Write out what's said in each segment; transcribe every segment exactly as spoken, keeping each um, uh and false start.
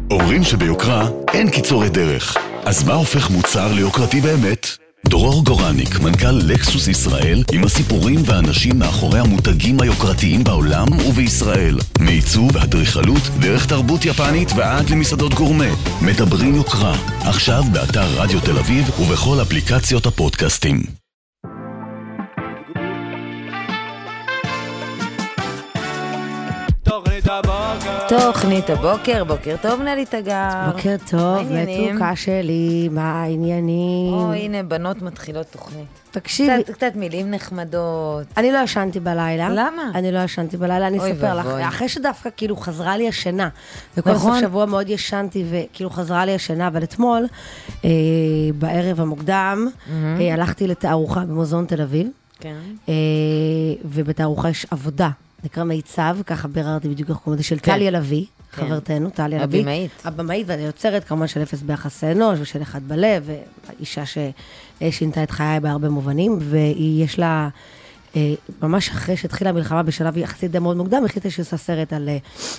אומרים שביוקרה אין קיצורי דרך. אז מה הופך מוצר ליוקרתי באמת? דרור גורניק, מנכ"ל לקסוס ישראל, עם הסיפורים והאנשים מאחורי המותגים היוקרתיים בעולם ובישראל. מעיצוב ואדריכלות, דרך תרבות יפנית ועד למסעדות גורמה. מדברים יוקרה, עכשיו באתר רדיו תל אביב ובכל אפליקציות הפודקאסטים. תוכנית הבוקר, בוקר טוב נלי תגר. בוקר טוב, מתוקה שלי, מה העניינים? או, הנה, בנות מתחילות תוכנית. תקשיבי. קצת, קצת מילים נחמדות. אני לא ישנתי בלילה. למה? אני לא ישנתי בלילה, אני אספר לך. אחרי שדווקא כאילו חזרה לי השינה. וכל נכון. סוף שבוע מאוד ישנתי וכאילו חזרה לי השינה, אבל אתמול, אה, בערב המוקדם, אה, הלכתי לתערוכה במוזיאון תל אביב. כן. אה, ובתערוכה יש עבודה. נקרא מיצב, ככה ביררתי בדיוק איך קוראים לזה, של טליה לביא, חברתנו, טליה לביא. הבמאית. הבמאית, ואני יוצרת כמובן של אפס ביחס אנוש, ושל אחד בלב, ואישה ששינתה את חיי בהרבה מובנים, ויש לה, ממש אחרי שהתחילה המלחמה בשלב יחסית די מאוד מוקדם, החליטה שהיא עושה סרט על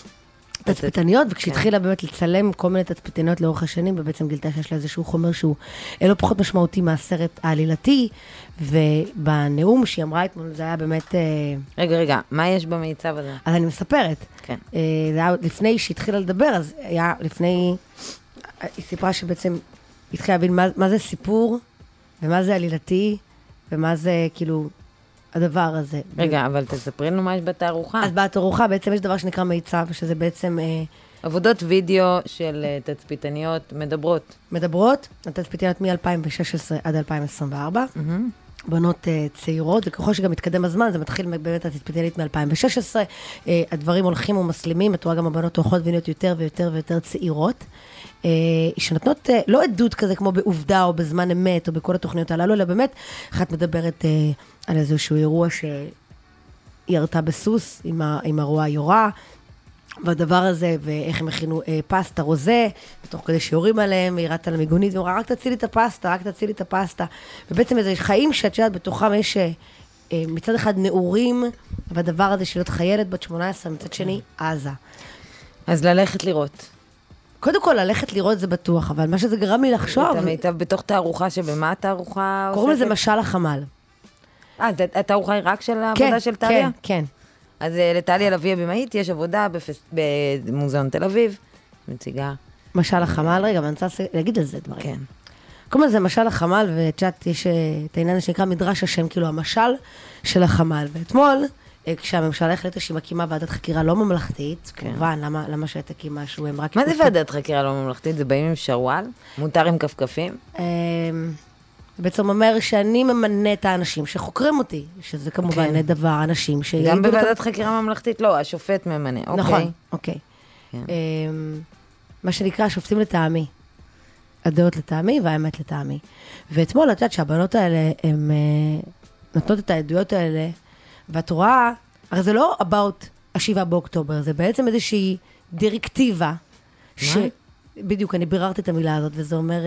תצפיתניות, וכשהתחילה באמת לצלם כל מיני תצפיתניות לאורך השנים, ובעצם גילתה שיש לה איזשהו חומר שהוא לא פחות משמעותי מהסרט העלילתי, ובנאום שהיא אמרה אתמול, זה היה באמת... רגע, רגע, מה יש במיצב הזה? אז אני מספרת. כן. זה היה לפני שהתחילה לדבר, אז היה לפני... היא סיפרה שבעצם התחילה להבין מה, מה זה סיפור, ומה זה עלילתי, ומה זה כאילו... הדבר הזה. רגע, אבל תספרי לנו מה יש בתערוכה. אז בתערוכה בעצם יש דבר שנקרא מיצב, שזה בעצם... עבודות וידאו של תצפיתניות מדברות. מדברות, התצפיתניות מ-אלפיים ושש עשרה עד אלפיים עשרים וארבע. בנות צעירות, וככל שגם מתקדם הזמן, זה מתחיל באמת התצפיתנית מ-אלפיים ושש עשרה. הדברים הולכים ומסלימים, את רואה גם הבנות הולכות ונהיות יותר ויותר ויותר צעירות. שנותנות לא עדות כזה כמו בעובדה או בזמן אמת או בכל התוכניות הללו, אלא באמת, אחת מדברת על איזשהו אירוע שהיא ירתה בסוס עם, ה, עם הרוע היורה, והדבר הזה, ואיך הם הכינו אה, פסטה רוזה, בתוך כדי שיורים עליהם, היא ראתה למיגונית, ואומרה, רק תצילי את הפסטה, רק תצילי את הפסטה. ובעצם איזה חיים שאת יודעת, בתוכם יש אה, מצד אחד נעורים, והדבר הזה של להיות חיילת בת שמונה עשרה, מצד שני, עזה. אז ללכת לראות. קודם כל, ללכת לראות זה בטוח, אבל מה שזה גרם לי לחשוב... את המיטב בתוך תערוכה, שבמה התערוכה... קוראים לזה משל החמל. אה, התערוכה היא רק של העבודה של טליה? כן, כן. אז לטליה לביא הבמאית יש עבודה במוזיאון תל אביב, מציגה. משל החמל, רגע, אבל אני רוצה להגיד על זה דברים. כן. קודם זה משל החמל, וצ'אט יש את העניין שנקרא מדרש השם, כאילו המשל של החמל. ואתמול, כשהממשלה החליטה שהיא מקימה ועדת חקירה לא ממלכתית, כמובן, למה שאת תקים משהו, הם רק... מה זה ועדת חקירה לא ממלכתית? זה באים עם שרוואל? מותר עם כפכפים? בעצם אומר שאני ממנה את האנשים שחוקרים אותי, שזה כמובן דבר, אנשים ש... גם בוועדת חקירה ממלכתית, לא, השופט ממנה, אוקיי. נכון, אוקיי. מה שנקרא, השופטים לטעמי. הדעות לטעמי והאמת לטעמי. ואתמול, את יודעת שהבנות האלה, הן נותנות את העדויות האלה, ואת רואה, הרי זה לא about השבעה באוקטובר, זה בעצם איזושהי דירקטיבה, ש... בדיוק, אני ביררתי את המילה הזאת, וזה אומר...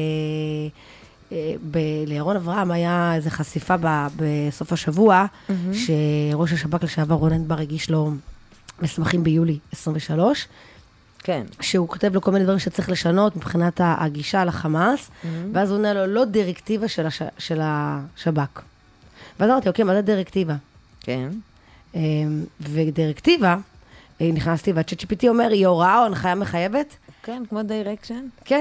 לירון אברהם היה איזו חשיפה בסוף השבוע, שראש השב"כ לשעבר רונן בר הגיש לו מסמכים ביולי עשרים ושלוש, כן. שהוא כותב לו כל מיני דברים שצריך לשנות מבחינת הגישה לחמאס, ואז הוא עונה לו לא דירקטיבה של השב"כ. ואז אמרתי, אוקיי, מה זה דירקטיבה? כן. ודירקטיבה, נכנסתי והצ'אט ג'י פי טי אומר, היא הוראה או הנחיה מחייבת? כן, כמו דירקשן. כן.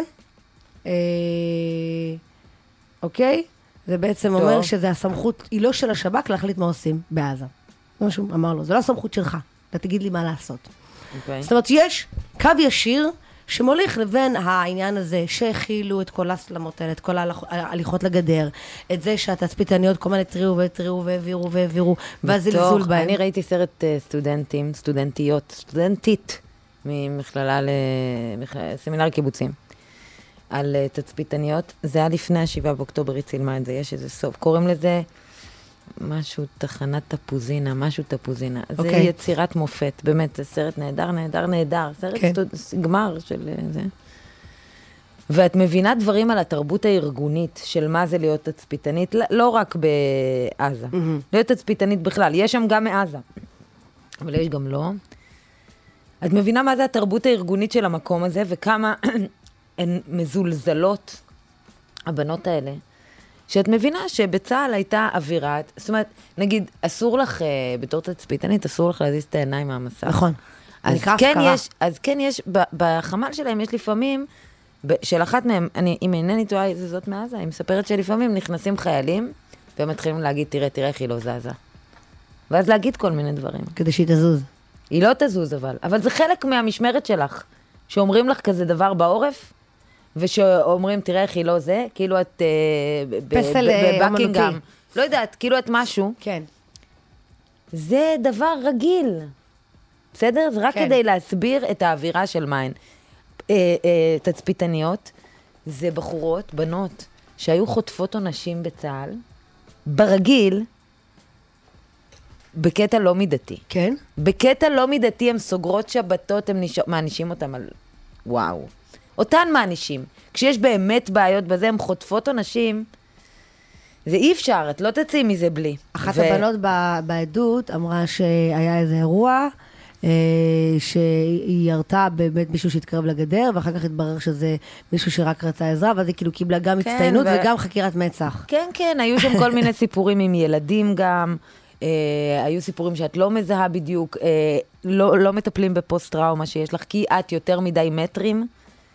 אוקיי? זה בעצם טוב. אומר שזה הסמכות, היא לא של השב"כ להחליט מה עושים בעזה. זה מה שהוא אמר לו, זה לא הסמכות שלך, אתה תגיד לי מה לעשות. אוקיי. זאת אומרת, יש קו ישיר שמוליך לבין העניין הזה שהכילו את כל הסלמות האלה, את כל ההליכות לגדר, את זה שהתצפיתניות כל מיני טריעו וטריעו והעבירו והעבירו, והזלזול בהם. אני ראיתי סרט סטודנטים, סטודנטיות, סטודנטית, ממכללה לסמינר קיבוצים. על תצפיתניות, זה היה לפני השבעה באוקטובר, היא צילמה את זה, יש איזה סוף. קוראים לזה משהו, תחנת תפוזינה, משהו תפוזינה. Okay. זה יצירת מופת, באמת, זה סרט נהדר, נהדר, נהדר. סרט okay. סטוד... גמר של זה. ואת מבינה דברים על התרבות הארגונית של מה זה להיות תצפיתנית, לא רק בעזה. Mm-hmm. להיות תצפיתנית בכלל, יש שם גם מעזה. אבל יש גם לא. את מבינה מה זה התרבות הארגונית של המקום הזה, וכמה הן מזולזלות, הבנות האלה, שאת מבינה שבצהל הייתה אווירה, זאת אומרת, נגיד, אסור לך, בתור תצפיתנית, אסור לך להזיז את העיניים מהמסך. נכון. אז כן יש, אז כן יש, בחמ"ל שלהם יש לפעמים, של אחת מהם, אני, אם אינני טועה, זה זאת מעזה, היא מספרת שלפעמים נכנסים חיילים, והם מתחילים להגיד, תראה, תראה איך היא לא זזה. ואז להגיד כל מיני דברים. כדי שהיא תזוז. היא לא תזוז אבל, אבל זה חלק מהמשמרת שלך, שאומרים לך כזה דבר בעורף, ושאומרים, תראה איך היא לא זה, כאילו את בבקינגהאם. לא יודעת, כאילו את משהו. כן. זה דבר רגיל. בסדר? זה רק כדי להסביר את האווירה של מיין. תצפיתניות, זה בחורות, בנות, שהיו חוטפות עונשים בצהל, ברגיל, בקטע לא מידתי. כן? בקטע לא מידתי, הם סוגרות שבתות, הם מענישים אותם על... וואו. אותן מענישים. כשיש באמת בעיות בזה, הם חוטפות עונשים, זה אי אפשר, את לא תצאי מזה בלי. אחת ו... הבנות בעדות אמרה שהיה איזה אירוע, שהיא ירתה באמת מישהו שהתקרב לגדר, ואחר כך התברר שזה מישהו שרק רצה עזרה, ואז היא כאילו קיבלה גם כן, הצטיינות ו... וגם חקירת מצח. כן, כן, היו שם כל מיני סיפורים עם ילדים גם, אה, היו סיפורים שאת לא מזהה בדיוק, אה, לא, לא מטפלים בפוסט-טראומה שיש לך, כי את יותר מדי מטרים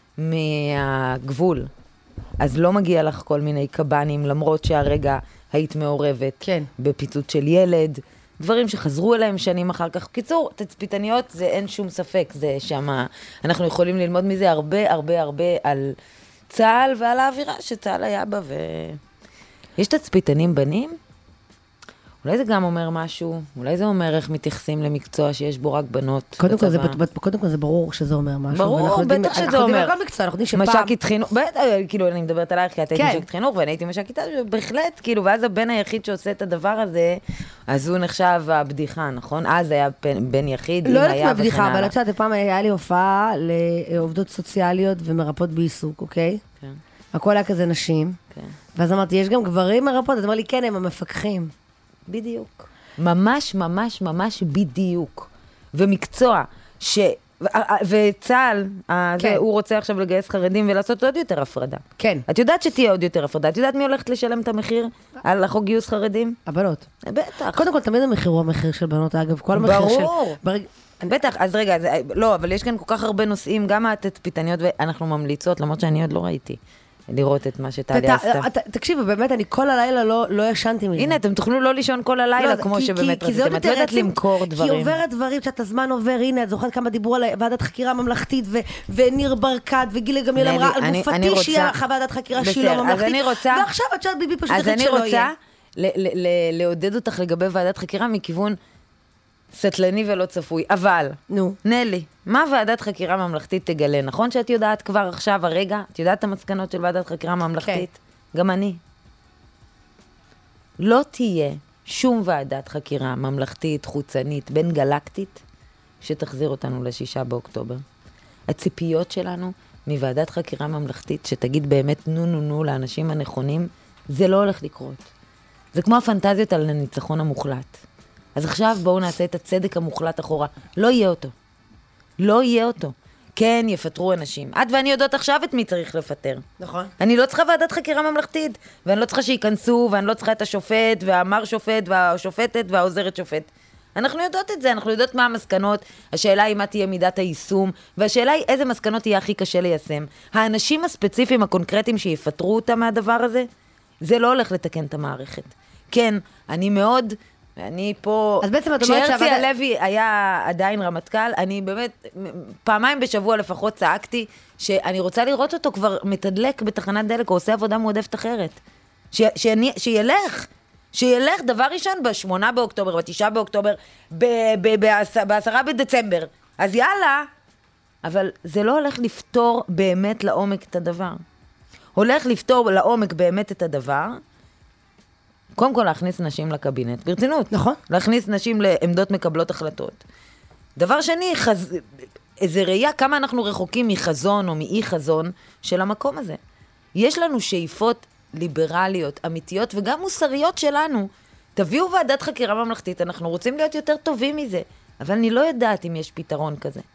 מהגבול. אז לא מגיע לך כל מיני קבנים, למרות שהרגע היית מעורבת כן. בפיצוץ של ילד, דברים שחזרו אליהם שנים אחר כך. קיצור, תצפיתניות זה אין שום ספק, זה שמה, אנחנו יכולים ללמוד מזה הרבה הרבה הרבה על צה"ל ועל האווירה שצה"ל היה בה, ויש תצפיתנים בנים? אולי זה גם אומר משהו, אולי זה אומר איך מתייחסים למקצוע שיש בו רק בנות. קודם כל, זה, קודם כל זה ברור שזה אומר משהו. ברור, בטח שזה אומר. אנחנו יודעים כל מקצוע, אנחנו יודעים שפעם... משקית חינוך, בטח, כאילו אני מדברת עלייך, כי את היית משקית חינוך, ואני הייתי משקית, בהחלט, כאילו, ואז הבן היחיד שעושה את הדבר הזה, אז הוא נחשב הבדיחה, נכון? אז היה בן יחיד, לא יודעת מה בדיחה, אבל את יודעת, פעם היה לי הופעה לעובדות סוציאליות ומרפאות בעיסוק, אוקיי? כן. הכל היה כזה נשים. כן. ואז אמרתי, יש גם גברים מרפאות, אז אמר לי, כן, הם המפקחים. בדיוק. ממש, ממש, ממש בדיוק. ומקצוע, ש... וצה"ל, כן. הוא רוצה עכשיו לגייס חרדים ולעשות עוד יותר הפרדה. כן. את יודעת שתהיה עוד יותר הפרדה. את יודעת מי הולכת לשלם את המחיר על החוק גיוס חרדים? הבנות. בטח. קודם כל, תמיד המחיר הוא המחיר של בנות, אגב. כל המחיר של... ברור. ברג... בטח, אז רגע, זה... לא, אבל יש כאן כל כך הרבה נושאים, גם התצפיתניות, ואנחנו ממליצות, למרות שאני עוד לא ראיתי. לראות את מה שטלי עשתה. תקשיבו, באמת, אני כל הלילה לא ישנתי מזה. הנה, אתם תוכלו לא לישון כל הלילה, כמו שבאמת רציתם. את לא יודעת למכור דברים. כי עוברת דברים, שאת הזמן עובר, הנה, את זוכרת כמה דיברו על ועדת חקירה ממלכתית, וניר ברקת, וגילה גמיל אמרה, על גופתי שהיא ועדת חקירה שהיא לא ממלכתית. ועכשיו את שאת ביבי פשוט החליט שלא יהיה. אז אני רוצה לעודד אותך לגבי ועדת חקירה מכיוון סטלני ולא צפוי, אבל, נו. נלי, מה ועדת חקירה ממלכתית תגלה? נכון שאת יודעת כבר עכשיו, הרגע, את יודעת את המסקנות של ועדת חקירה ממלכתית? כן. גם אני. לא תהיה שום ועדת חקירה ממלכתית, חוצנית, בין גלקטית, שתחזיר אותנו לשישה באוקטובר. הציפיות שלנו מוועדת חקירה ממלכתית, שתגיד באמת נו נו נו לאנשים הנכונים, זה לא הולך לקרות. זה כמו הפנטזיות על הניצחון המוחלט. אז עכשיו בואו נעשה את הצדק המוחלט אחורה. לא יהיה אותו. לא יהיה אותו. כן, יפטרו אנשים. את ואני יודעות עכשיו את מי צריך לפטר. נכון. אני לא צריכה ועדת חקירה ממלכתית, ואני לא צריכה שייכנסו, ואני לא צריכה את השופט, והאמר שופט, והשופטת, והעוזרת שופט. אנחנו יודעות את זה, אנחנו יודעות מה המסקנות, השאלה היא מה תהיה מידת היישום, והשאלה היא איזה מסקנות יהיה הכי קשה ליישם. האנשים הספציפיים, הקונקרטיים שיפטרו אותם מהדבר הזה, זה לא הולך לתקן את המערכת. כן, אני מאוד... אני פה, כשהרצי הלוי היה עדיין רמטכ"ל, אני באמת, פעמיים בשבוע לפחות צעקתי, שאני רוצה לראות אותו כבר מתדלק בתחנת דלק, או עושה עבודה מועדפת אחרת. ש, שאני, שילך, שילך דבר ראשון בשמונה באוקטובר, בתשעה באוקטובר, ב, ב, בעשר, בעשרה בדצמבר. אז יאללה, אבל זה לא הולך לפתור באמת לעומק את הדבר. הולך לפתור לעומק באמת את הדבר, קודם כל להכניס נשים לקבינט, ברצינות. נכון. להכניס נשים לעמדות מקבלות החלטות. דבר שני, חז... איזה ראייה כמה אנחנו רחוקים מחזון או מאי חזון של המקום הזה. יש לנו שאיפות ליברליות, אמיתיות וגם מוסריות שלנו. תביאו ועדת חקירה ממלכתית, אנחנו רוצים להיות יותר טובים מזה, אבל אני לא יודעת אם יש פתרון כזה.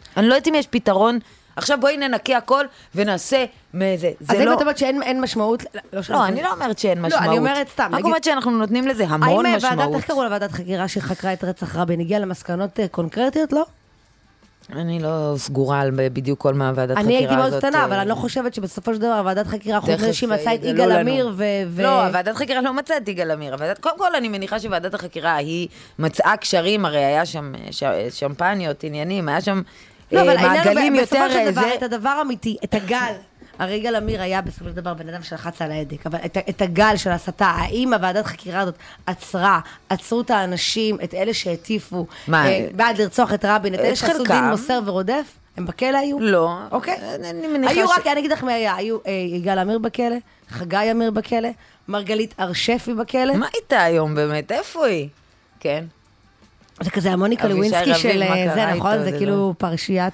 אני לא יודעת אם יש פתרון, עכשיו בואי ננקה הכל ונעשה מאיזה, זה לא... אז אם את אומרת שאין משמעות... לא, אני לא אומרת שאין משמעות. לא, אני אומרת סתם. רק אומרת שאנחנו נותנים לזה המון משמעות. האם איך קראו לוועדת חקירה שחקרה את רצח רבין, הגיעה למסקנות קונקרטיות, לא? אני לא סגורה על בדיוק כל מה ועדת חקירה הזאת. אני הייתי מאוד קטנה, אבל אני לא חושבת שבסופו של דבר ועדת חקירה חוץ שהיא מצאה את יגאל עמיר ו... לא, ועדת חקירה לא מצאה את יגאל עמיר. קודם כל אני מניחה שוועדת החקירה היא מצאה קשרים, הרי היה שם שמפניות, עניינים, היה שם מעגלים יותר... בסופו של דבר, את הדבר אמיתי, את הגל, הרי יגאל עמיר היה בסופו של דבר בן אדם שלחץ על ההדק, אבל את, את הגל של הסתה, האם הוועדת חקירה הזאת עצרה, עצרו את האנשים, את אלה שהטיפו, אה, בעד לרצוח את רבין, את אלה שעשו דין מוסר ורודף? הם בכלא היו? לא. אוקיי. אני מניחה היו ש... רק, אני אגיד לך מי היה, היו אה, יגאל עמיר בכלא, חגי עמיר בכלא, מרגלית ארשפי בכלא. מה איתה היום באמת? איפה היא? כן. זה כזה המוניקה לווינסקי של זה, נכון? זה כאילו פרשיית...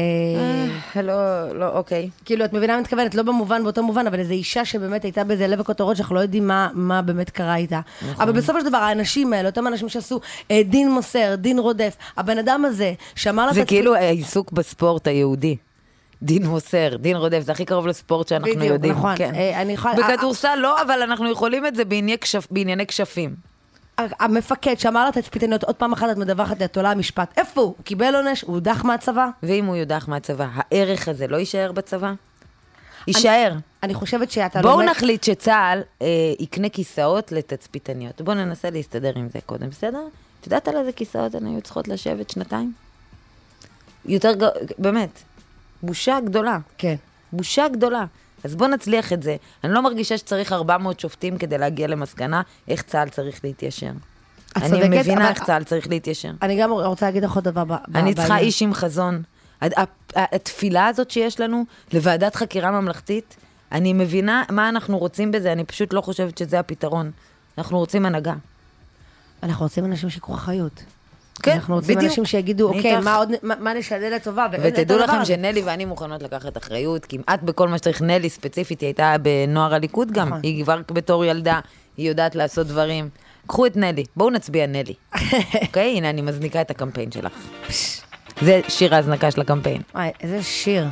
לא, לא, אוקיי. כאילו, את מבינה מה מתכוונת, לא במובן, באותו מובן, אבל איזו אישה שבאמת הייתה באיזה לב הכותרות, שאנחנו לא יודעים מה באמת קרה איתה. אבל בסופו של דבר, האנשים האלה, אותם אנשים שעשו דין מוסר, דין רודף, הבן אדם הזה, שאמר לה... זה כאילו העיסוק בספורט היהודי. דין מוסר, דין רודף, זה הכי קרוב לספורט שאנחנו יודעים. בדיוק, נכון. בכדורסל לא, אבל אנחנו יכולים את זה בענייני כשפים. המפקד שאמר לה תצפיתניות, עוד פעם אחת את מדווחת לתולה המשפט, איפה הוא? הוא קיבל עונש? הוא יודח מהצבא? ואם הוא יודח מהצבא, הערך הזה לא יישאר בצבא? יישאר. אני חושבת שאתה... בואו נחליט שצה"ל יקנה כיסאות לתצפיתניות. בואו ננסה להסתדר עם זה קודם, בסדר? את יודעת על איזה כיסאות הן היו צריכות לשבת שנתיים? יותר, באמת, בושה גדולה. כן. בושה גדולה. אז בוא נצליח את זה. אני לא מרגישה שצריך ארבע מאות שופטים כדי להגיע למסקנה איך צה"ל צריך להתיישר. אני מבינה איך צה"ל צריך להתיישר. אני גם רוצה להגיד לך עוד דבר. אני צריכה איש עם חזון. התפילה הזאת שיש לנו לוועדת חקירה ממלכתית, אני מבינה מה אנחנו רוצים בזה, אני פשוט לא חושבת שזה הפתרון. אנחנו רוצים הנהגה. אנחנו רוצים אנשים שיקחו אחריות. כן, אנחנו רוצים בדיוק. אנשים שיגידו, אוקיי, מה עוד, מה נשנה לטובה? ותדעו לכם שנלי ואני מוכנות לקחת אחריות, כמעט בכל מה שצריך. נלי ספציפית, היא הייתה בנוער הליכוד גם, היא כבר בתור ילדה, היא יודעת לעשות דברים. קחו את נלי, בואו נצביע נלי. אוקיי, הנה אני מזניקה את הקמפיין שלך. זה שיר ההזנקה של הקמפיין. וואי, איזה שיר.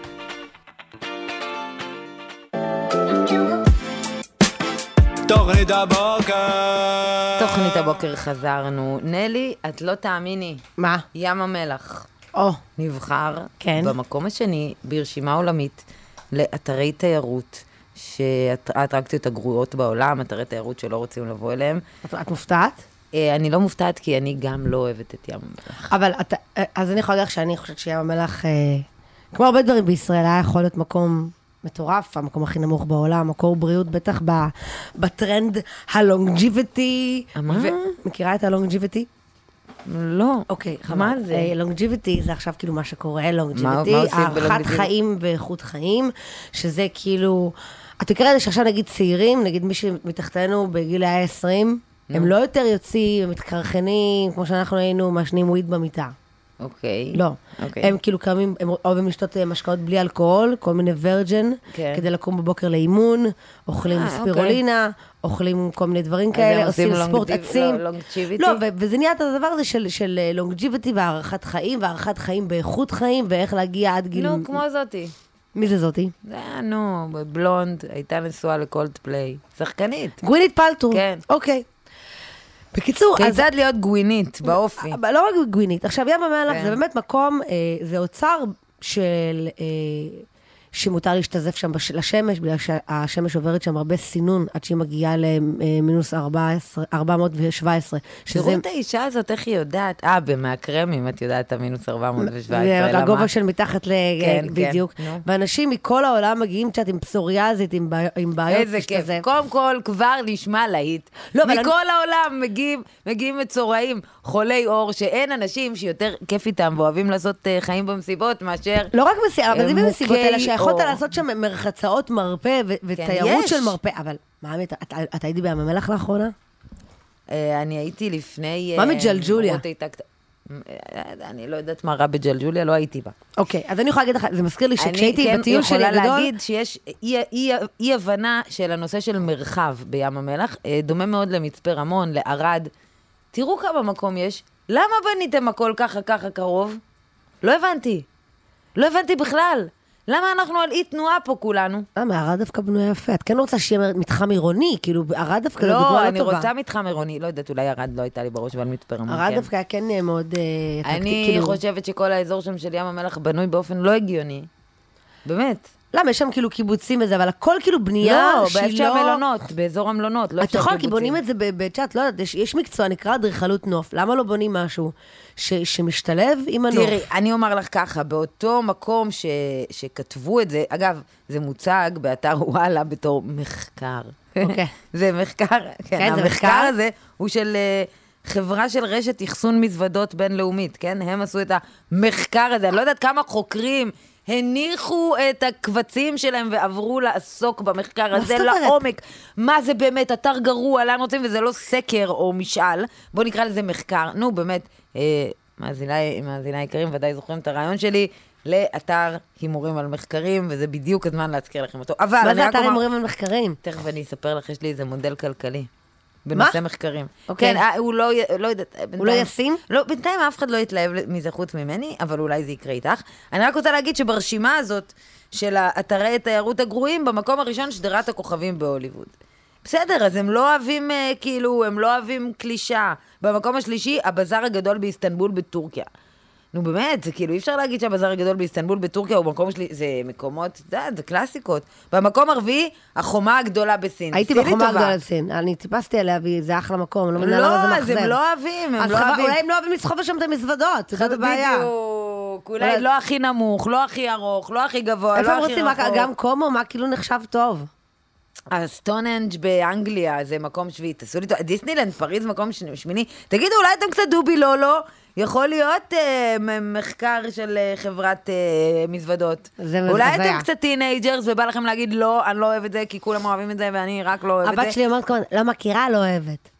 תוכנית הבוקר. תוכנית הבוקר חזרנו. נלי, את לא תאמיני. מה? ים המלח. או. נבחר כן. במקום השני ברשימה עולמית לאתרי תיירות, שהאטרקציות הגרועות בעולם, אתרי תיירות שלא רוצים לבוא אליהם. את, את מופתעת? אני לא מופתעת כי אני גם לא אוהבת את ים המלח. אבל את, אז אני יכולה להגיד שאני חושבת שים המלח, כמו הרבה דברים בישראל, היה יכול להיות מקום... מטורף, המקום הכי נמוך בעולם, מקור בריאות בטח בטרנד הלונג'יביטי. מה? מכירה את הלונג'יביטי? לא. אוקיי, מה זה? לונג'יביטי זה עכשיו כאילו מה שקורה, לונג'יביטי, הארכת חיים ואיכות חיים, שזה כאילו, את מכירה את זה שעכשיו נגיד צעירים, נגיד מי שמתחתנו בגיל ה-עשרים, הם לא יותר יוצאים, הם מתקרחנים, כמו שאנחנו היינו, מעשנים וויד במיטה. אוקיי. לא. הם כאילו קמים, הם אוהבים לשתות משקאות בלי אלכוהול, כל מיני ורג'ן, כדי לקום בבוקר לאימון, אוכלים ספירולינה, אוכלים כל מיני דברים כאלה, עושים ספורט עצים. לא, וזה נהיה את הדבר הזה של לונג'יביטי והערכת חיים, והערכת חיים באיכות חיים, ואיך להגיע עד גיל... נו, כמו זאתי. מי זה זאתי? זה היה, נו, בלונד, הייתה נשואה לקולד פליי. שחקנית. גווינית פלטור. כן. אוקיי. בקיצור, כיצד להיות גווינית באופי. לא רק גווינית. עכשיו, ים המלח זה באמת מקום, זה אוצר של, שמותר להשתזף שם לשמש, בגלל שהשמש עוברת שם הרבה סינון, עד שהיא מגיעה למינוס ארבע מאות שבע עשרה. תראו את האישה הזאת, איך היא יודעת? אה, במהקרמים, את יודעת, המינוס ארבע מאות שבע עשרה. זה הגובה של מתחת בדיוק. ואנשים מכל העולם מגיעים קצת עם פסוריאזית, עם בעיות. איזה כיף. קודם כל, כבר נשמע להיט. מכל העולם מגיעים מצורעים, חולי אור, שאין אנשים שיותר כיף איתם, ואוהבים לעשות חיים במסיבות, מאשר... לא רק מסיבות, אבל זה במסיבות, אלא שיכולת לעשות שם מרחצאות מרפא ותיירות של מרפא. אבל מה, אתה הייתי בים המלח לאחרונה? אני הייתי לפני... מה מג'לג'וליה? אני לא יודעת מה רע בג'לג'וליה, לא הייתי בה. אוקיי, אז אני יכולה להגיד לך, זה מזכיר לי שכשהייתי בטיול שלי הגדול... אני יכולה להגיד שיש אי הבנה של הנושא של מרחב בים המלח, דומה מאוד למצפה רמון, לערד. תראו כמה מקום יש. למה בניתם הכל ככה ככה קרוב? לא הבנתי. לא הבנתי בכלל. למה אנחנו על אי תנועה פה כולנו? למה, ערד דווקא בנויה יפה. את כן רוצה שיהיה מתחם עירוני, כאילו, ערד דווקא לא דוגמה לא טובה. לא, אני רוצה מתחם עירוני. לא יודעת, אולי ערד לא הייתה לי בראש, אבל מצפה רמון, כן. ערד דווקא היה כן מאוד... אני חושבת שכל האזור שם של ים המלח בנוי באופן לא הגיוני. באמת. למה, יש שם כאילו קיבוצים וזה, אבל הכל כאילו בנייה לא, באפשר המלונות, באזור המלונות, לא אפשר קיבוצים. אתה יכול, כי בונים את זה בצ'אט, לא יודעת, יש מקצוע, נקרא אדריכלות נוף. למה לא בונים משהו שמשתלב עם הנוף? תראי, אני אומר לך ככה, באותו מקום שכתבו את זה, אגב, זה מוצג באתר וואלה בתור מחקר. אוקיי. זה מחקר, כן, המחקר הזה הוא של... חברה של רשת אחסון מזוודות בינלאומית, כן? הם עשו את המחקר הזה, אני לא יודעת כמה חוקרים הניחו את הקבצים שלהם ועברו לעסוק במחקר הזה לעומק. מה זה באמת, אתר גרוע, לאן רוצים, וזה לא סקר או משאל, בואו נקרא לזה מחקר. נו, באמת, אה, מאזיני יקרים ודאי זוכרים את הרעיון שלי, לאתר הימורים על מחקרים, וזה בדיוק הזמן להזכיר לכם אותו. אבל מה זה אתר הימורים על מחקרים? תכף אני אספר לך, יש לי איזה מודל כלכלי. בנושא מחקרים. כן, הוא לא, לא יודעת... הוא לא ישים? לא, בינתיים אף אחד לא יתלהב מזה חוץ ממני, אבל אולי זה יקרה איתך. אני רק רוצה להגיד שברשימה הזאת של האתרי תיירות הגרועים, במקום הראשון שדרת הכוכבים בהוליווד. בסדר, אז הם לא אוהבים, כאילו, הם לא אוהבים קלישה. במקום השלישי, הבזאר הגדול באיסטנבול בטורקיה. נו באמת, זה כאילו, אי אפשר להגיד שהבזאר הגדול באיסטנבול בטורקיה הוא מקום שלי, זה מקומות, זה, זה קלאסיקות. במקום הרביעי, החומה הגדולה בסין. הייתי בחומה הגדולה בסין, אני טיפסתי עליה, זה אחלה מקום, לא מבינה למה זה מחזר. לא, אז הם לא אוהבים, הם לא אוהבים. אולי הם לא אוהבים לסחוב שם את המזוודות, זאת הבעיה. בדיוק, אולי לא הכי נמוך, לא הכי ארוך, לא הכי גבוה, לא הכי רחוק. גם קומו, מה כאילו נחשב טוב? הסטונהנג' באנגליה, זה מקום שביעי, תעשו לי טוב, דיסנילנד, פריז, מקום שמיני. תגידו, אולי אתם קצת דובי לולו? יכול להיות אה, מחקר של אה, חברת אה, מזוודות. אולי אתם קצת טינאג'רס ובא לכם להגיד לא, אני לא אוהב את זה כי כולם אוהבים את זה ואני רק לא אוהב את זה. הבת שלי אומרת כאן, לא מכירה, לא אוהבת.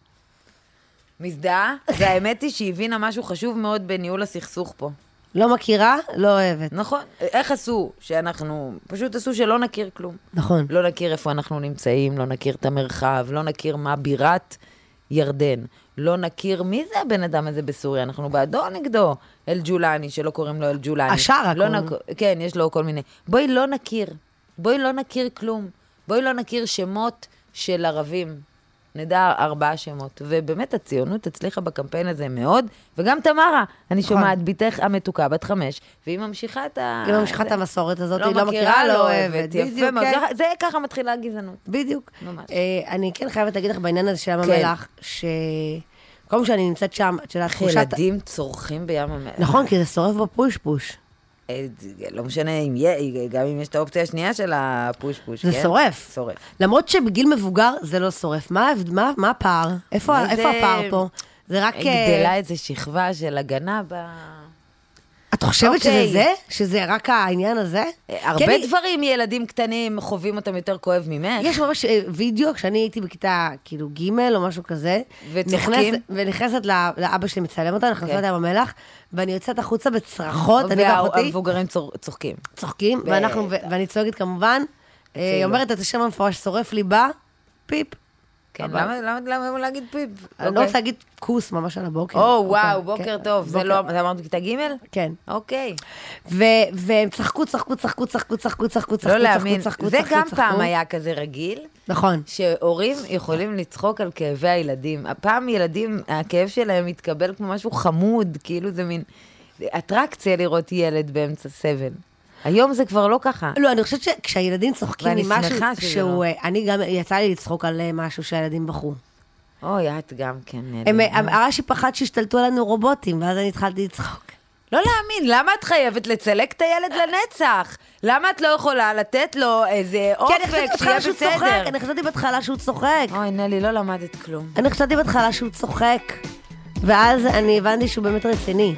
מזדהה, זה האמת היא שהיא הבינה משהו חשוב מאוד בניהול הסכסוך פה. לא מכירה, לא אוהבת. נכון. איך עשו? שאנחנו, פשוט עשו שלא נכיר כלום. נכון. לא נכיר איפה אנחנו נמצאים, לא נכיר את המרחב, לא נכיר מה בירת ירדן. לא נכיר מי זה הבן אדם הזה בסוריה, אנחנו בעדו או נגדו? אל-ג'ולני, שלא קוראים לו אל-ג'ולני. השאר לא נק... כן, יש לו כל מיני. בואי לא נכיר, בואי לא נכיר כלום. בואי לא נכיר שמות של ערבים. נדע ארבעה שמות. ובאמת הציונות הצליחה בקמפיין הזה מאוד, וגם תמרה, אני שומעת ביתך המתוקה בת חמש, והיא ממשיכה את ה... היא ממשיכה את המסורת הזאת, היא לא מכירה, לא אוהבת. יפה מאוד, זה ככה מתחילה הגזענות. בדיוק. ממש. אני כן חייבת להגיד לך בעניין הזה של ים המלח, ש... כל שאני נמצאת שם, ילדים צורכים בים המלח. נכון, כי זה שורף בפוש פוש. לא משנה אם יהיה, גם אם יש את האופציה השנייה של הפוש פוש. זה שורף. שורף. למרות שבגיל מבוגר זה לא שורף. מה הפער? איפה הפער פה? זה רק... גדלה איזו שכבה של הגנה ב... את חושבת שזה זה? שזה רק העניין הזה? הרבה דברים ילדים קטנים חווים אותם יותר כואב ממך. יש ממש וידאו, כשאני הייתי בכיתה כאילו ג' או משהו כזה, וצוחקים. ונכנסת לאבא שלי מצלם אותה, נכנסת לים המלח, ואני יוצאת החוצה בצרחות, אני ואחותי. והמבוגרים צוחקים. צוחקים, ואני צועקת כמובן, היא אומרת את השם המפורש, שורף ליבה, פיפ. כן, למה להגיד פיפ? אני לא רוצה להגיד כוס ממש על הבוקר. או, וואו, בוקר טוב. זה לא, אתה אמרת בכיתה ג'? כן. אוקיי. והם צחקו, צחקו, צחקו, צחקו, צחקו, צחקו, צחקו, לא להאמין. זה גם פעם היה כזה רגיל. נכון. שהורים יכולים לצחוק על כאבי הילדים. הפעם ילדים, הכאב שלהם מתקבל כמו משהו חמוד, כאילו זה מין אטרקציה לראות ילד באמצע סבל. היום זה כבר לא ככה. לא, אני חושבת שכשהילדים צוחקים ממשהו שהוא... אני גם יצא לי לצחוק על משהו שהילדים בחרו. אוי, את גם כן. הרש"י פחד שהשתלטו עלינו רובוטים, ואז אני התחלתי לצחוק. לא להאמין, למה את חייבת לצלק את הילד לנצח? למה את לא יכולה לתת לו איזה אופק שיהיה בסדר? אני חשבתי בהתחלה שהוא צוחק. אוי, נלי, לא למדת כלום. אני חשבתי בהתחלה שהוא צוחק, ואז אני הבנתי שהוא באמת רציני.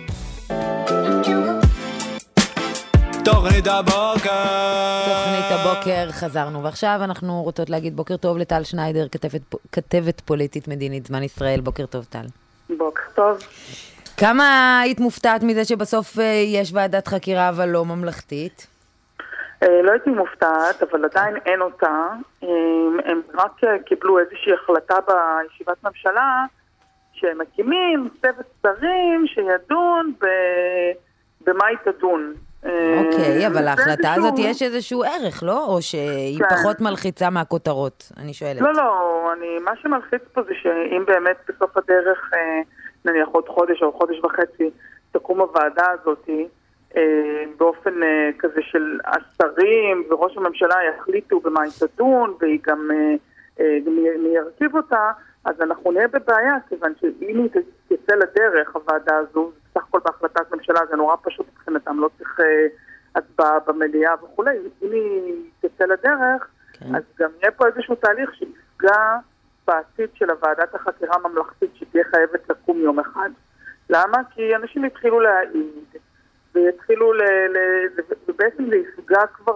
תוכנית הבוקר. תוכנית הבוקר, חזרנו. ועכשיו אנחנו רוצות להגיד בוקר טוב לטל שניידר, כתבת, כתבת פוליטית מדינית זמן ישראל. בוקר טוב, טל. בוקר טוב. כמה היית מופתעת מזה שבסוף יש ועדת חקירה אבל לא ממלכתית? לא הייתי מופתעת, אבל עדיין אין אותה. הם רק קיבלו איזושהי החלטה בישיבת ממשלה, שהם מקימים צוות שרים שידון במה היא תדון. אוקיי, אבל ההחלטה הזאת יש איזשהו ערך, לא? או שהיא פחות מלחיצה מהכותרות, אני שואלת. לא, לא, מה שמלחיץ פה זה שאם באמת בסוף הדרך, נניח עוד חודש או חודש וחצי, תקום הוועדה הזאת, באופן כזה של השרים וראש הממשלה יחליטו במה היא תדון, והיא גם ירכיב אותה, אז אנחנו נהיה בבעיה, כיוון שאם היא תצא לדרך, הוועדה הזו, בסך הכל בהחלטת ממשלה, זה נורא פשוט מבחינתם, לא צריך הצבעה במליאה וכו'. אם היא תצא לדרך, כן. אז גם יהיה פה איזשהו תהליך שיפגע בעתיד של הוועדת החקירה הממלכתית, שתהיה חייבת לקום יום אחד. למה? כי אנשים התחילו להעיד, ויתחילו ל... ל... ובעצם זה יפגע כבר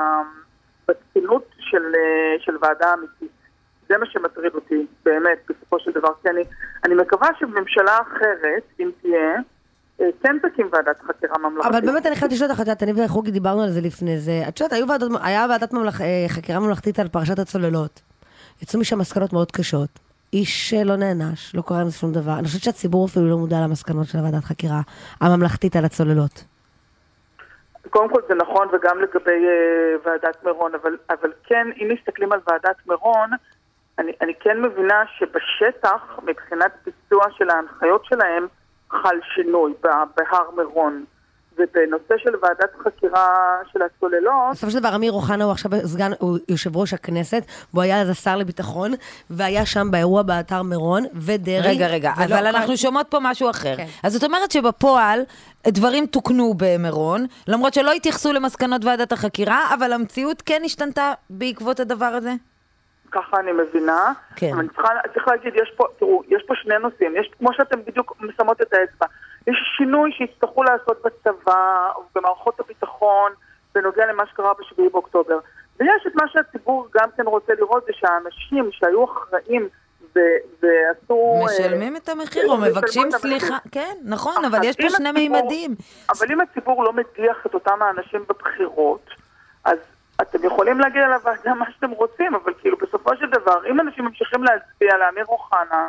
בתקינות של, של ועדה אמיתית. זה מה שמטריד אותי, באמת, בסופו של דבר. כי אני, אני מקווה שבממשלה אחרת, אם תהיה, כן תקים ועדת חקירה ממלכתית. אבל באמת אני חייבת לשאול אותך, אני וחוגי דיברנו על זה לפני זה. את שואלת, היה ועדת ממלכ... חקירה ממלכתית על פרשת הצוללות. יצאו משם מסקנות מאוד קשות. איש לא נענש, לא קורה עם שום דבר. אני חושבת שהציבור אפילו לא מודע למסקנות של ועדת חקירה הממלכתית על הצוללות. קודם כל זה נכון, וגם לגבי uh, ועדת מירון, אבל, אבל כן, אם מסתכלים על ועדת מירון, אני, אני כן מבינה שבשטח, מבחינת ביצוע של ההנחיות שלהם, חל שינוי בהר מירון. ובנושא של ועדת חקירה של הצוללות... בסופו של דבר, אמיר אוחנה הוא עכשיו סגן, הוא יושב ראש הכנסת, והוא היה אז השר לביטחון, והיה שם באירוע באתר מירון, ודרי... רגע, רגע, אבל אנחנו שומעות פה משהו אחר. אז זאת אומרת שבפועל דברים תוקנו במירון, למרות שלא התייחסו למסקנות ועדת החקירה, אבל המציאות כן השתנתה בעקבות הדבר הזה? ככה אני מבינה. כן. אבל צריכה, צריך להגיד, יש פה, תראו, יש פה שני נושאים. יש, כמו שאתם בדיוק שמות את האצבע, יש שינוי שיצטרכו לעשות בצבא, במערכות הביטחון, בנוגע למה שקרה בשביעי באוקטובר. ויש את מה שהציבור גם כן רוצה לראות, זה שהאנשים שהיו אחראים ועשו... משלמים את המחיר, או מבקשים סליחה. כן, נכון, אבל יש פה שני מימדים. אבל אם הציבור לא מדיח את אותם האנשים בבחירות, אז אתם יכולים להגיע לוועדה מה שאתם רוצים, אבל כאילו בסופו של דבר, אם אנשים ממשיכים להצביע לאמיר אוחנה,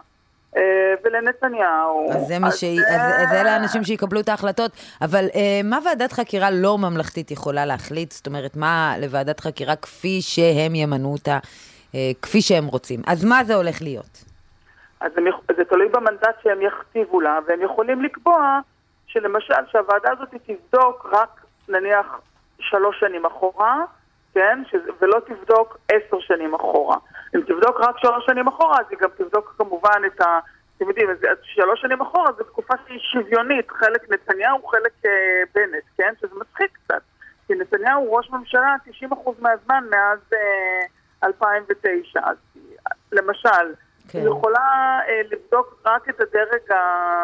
ולנתניהו. אז זה מי ש... אז אלה האנשים שיקבלו את ההחלטות. אבל מה ועדת חקירה לא ממלכתית יכולה להחליט? זאת אומרת, מה לוועדת חקירה כפי שהם ימנו אותה, כפי שהם רוצים? אז מה זה הולך להיות? אז זה תלוי במנדט שהם יכתיבו לה, והם יכולים לקבוע שלמשל שהוועדה הזאת תבדוק רק נניח שלוש שנים אחורה, כן? ולא תבדוק עשר שנים אחורה. אם תבדוק רק שלוש שנים אחורה, אז היא גם תבדוק כמובן את ה... אתם יודעים, שלוש שנים אחורה זו תקופה שהיא שוויונית, חלק נתניהו, חלק uh, בנט, כן? שזה מצחיק קצת. כי נתניהו הוא ראש ממשלה תשעים אחוז מהזמן מאז uh, אלפיים ותשע. אז למשל, כן. היא יכולה uh, לבדוק רק את הדרג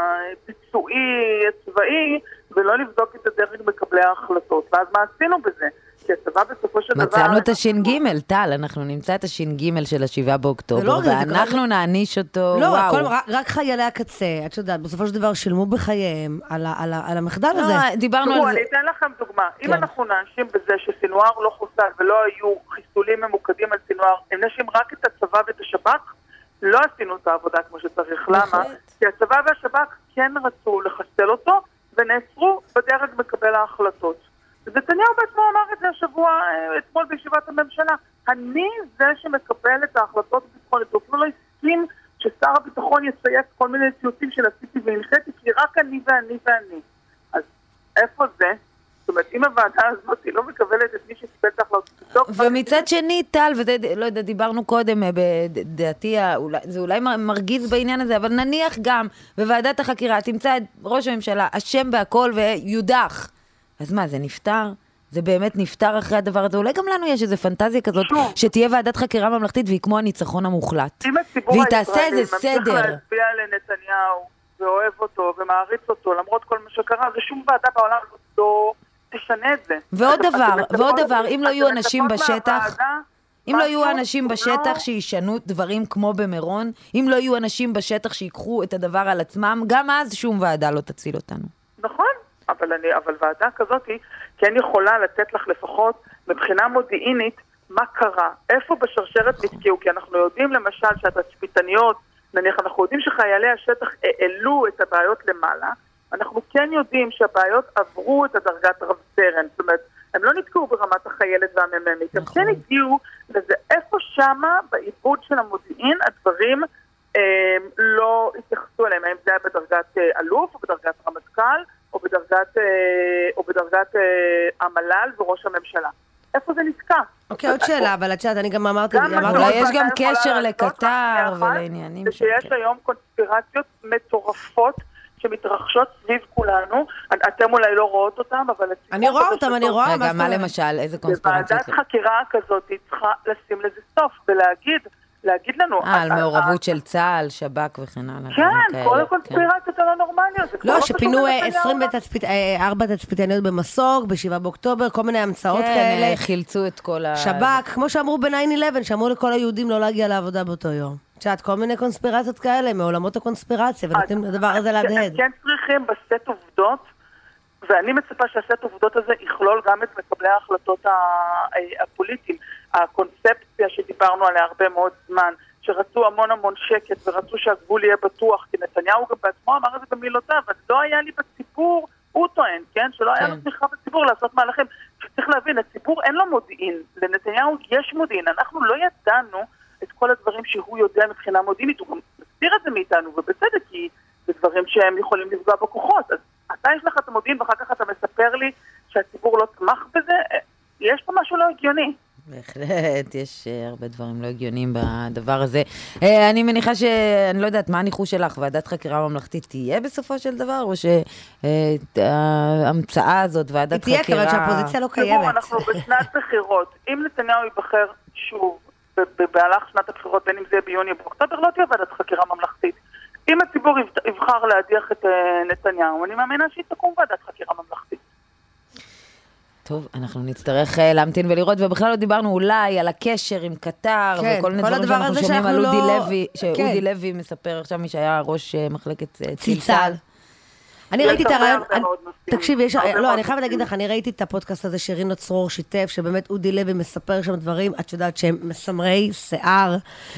הביצועי, הצבאי, ולא לבדוק את הדרג מקבלי ההחלטות. ואז מה עשינו בזה? כי הצבא בסופו של דבר... מצאנו את השין גימל, טל, אנחנו נמצא את השין גימל של השבעה באוקטובר, ואנחנו נעניש אותו, לא, וואו. רק חיילי הקצה, את יודעת, בסופו של דבר שילמו בחייהם על המחדל הזה. לא, דיברנו על זה. אני אתן לכם דוגמה. אם אנחנו נאשים בזה שסינואר לא חוסל ולא היו חיסולים ממוקדים על סינואר, הם נאשים רק את הצבא ואת השב"כ, לא עשינו את העבודה כמו שצריך. למה? כי הצבא והשב"כ כן רצו לחסל אותו, ונעצרו בדרג מקבל ההחלטות. נתניהו בעצמו אמר את זה השבוע, אתמול בישיבת הממשלה. אני זה שמקבל את ההחלטות הביטחוניות, הוא אפילו לא הסכים ששר הביטחון יצייץ כל מיני ציוצים של עשיתי והנחיתי, כי רק אני ואני ואני. אז איפה זה? זאת אומרת, אם הוועדה הזאת לא מקבלת את מי שקיבל את ההחלטות... ומצד שני, טל, ולא יודע, דיברנו קודם, בדעתי, זה אולי מרגיז בעניין הזה, אבל נניח גם בוועדת החקירה, תמצא את ראש הממשלה, אשם בהכל ויודח. אז מה, זה נפטר? זה באמת נפטר אחרי הדבר הזה? אולי גם לנו יש איזו פנטזיה כזאת שתהיה ועדת חקירה ממלכתית והיא כמו הניצחון המוחלט. והיא תעשה איזה סדר. ממשיך להצביע לנתניהו ואוהב אותו ומעריץ אותו, למרות כל מה שקרה, ושום ועדה בעולם לא תשנה את זה. ועוד דבר, ועוד דבר, אם לא יהיו אנשים בשטח... אם לא יהיו אנשים בשטח שישנו דברים כמו במירון, אם לא יהיו אנשים בשטח שיקחו את הדבר על עצמם, גם אז שום ועדה לא תציל אותנו. נכון. אבל, אני, אבל ועדה כזאת כן יכולה לתת לך לפחות מבחינה מודיעינית מה קרה, איפה בשרשרת נתקיעו, כי אנחנו יודעים למשל שהתצפיתניות, נניח אנחנו יודעים שחיילי השטח העלו את הבעיות למעלה, אנחנו כן יודעים שהבעיות עברו את הדרגת רב סרן, זאת אומרת, הם לא נתקעו ברמת החיילת והמממית, הם כן הגיעו לזה איפה שמה בעיבוד של המודיעין הדברים אה, לא התייחסו אליהם, האם זה היה בדרגת אה, אלוף או בדרגת רמטכ"ל או בדרגת, אה, או בדרגת אה, המל"ל וראש הממשלה. איפה זה נתקע? אוקיי, עוד שאלה, אבל את שאת, אני גם אמרתי... אולי יש גם קשר לקטר ולעניינים שם. שיש היום קונספירציות מטורפות שמתרחשות סביב כולנו, אתם אולי לא רואות אותם, אבל... אני רואה אותם, אני רואה... רגע, מה למשל, איזה קונספירציות? ועדת חקירה כזאת היא צריכה לשים לזה סוף, ולהגיד, להגיד לנו... אה, על מעורבות של צה"ל, שב"כ וכן הלאה. כן, כל הקונספירציות הלא נורמליות. לא, שפינו עשרים וארבע תצפיתניות במסוק, בשבעה באוקטובר, כל מיני המצאות כאלה. כן, חילצו את כל ה... שב"כ, כמו שאמרו ב-תשע אחת עשרה, שאמרו לכל היהודים לא להגיע לעבודה באותו יום. שאת כל מיני קונספירציות כאלה, מעולמות הקונספירציה, ונותנים לדבר הזה להדהד. כן צריכים בסט עובדות, ואני מצפה שהסט עובדות הזה יכלול גם את מקבלי ההחלטות הפוליטיים. הקונספציה שדיברנו עליה הרבה מאוד זמן, שרצו המון המון שקט, ורצו שהגבול יהיה בטוח, כי נתניהו גם בעצמו אמר את זה במילותיו, אז לא היה לי בציבור, הוא טוען, כן? שלא היה לו תמיכה בציבור לעשות מהלכים. שצריך להבין, הציבור אין לו מודיעין, לנתניהו יש מודיעין, אנחנו לא ידענו את כל הדברים שהוא יודע מבחינה מודיעינית, הוא גם מסתיר את זה מאיתנו, ובצדק, כי זה דברים שהם יכולים לפגוע בכוחות. אז אתה יש לך את המודיעין, ואחר כך אתה מספר לי שהציבור לא תמך בזה, יש פה משהו לא הגיוני. בהחלט, יש הרבה דברים לא הגיוניים בדבר הזה. אני מניחה שאני לא יודעת מה הניחוש שלך, ועדת חקירה ממלכתית תהיה בסופו של דבר, או שההמצאה הזאת, ועדת חקירה... היא תהיה, כיוון שהפוזיציה לא קיימת. אנחנו בשנת בחירות. אם נתניהו ייבחר שוב, במהלך שנת הבחירות, בין אם זה ביוני באוקטובר, לא תהיה ועדת חקירה ממלכתית. אם הציבור יבחר להדיח את נתניהו, אני מאמינה שהיא תקום ועדת חקירה ממלכתית. טוב, אנחנו נצטרך להמתין ולראות, ובכלל לא דיברנו אולי על הקשר עם קטר, כן, וכל מיני דברים שאנחנו שומעים על אודי לא... לוי, שאודי כן. לוי מספר עכשיו מי שהיה ראש מחלקת צלצל. אני ראיתי את הרעיון, תקשיב, יש, לא, אני חייבת להגיד לך, אני ראיתי את הפודקאסט הזה שרינו צרור שיתף, שבאמת אודי לוי מספר שם דברים, את יודעת שהם מסמרי שיער,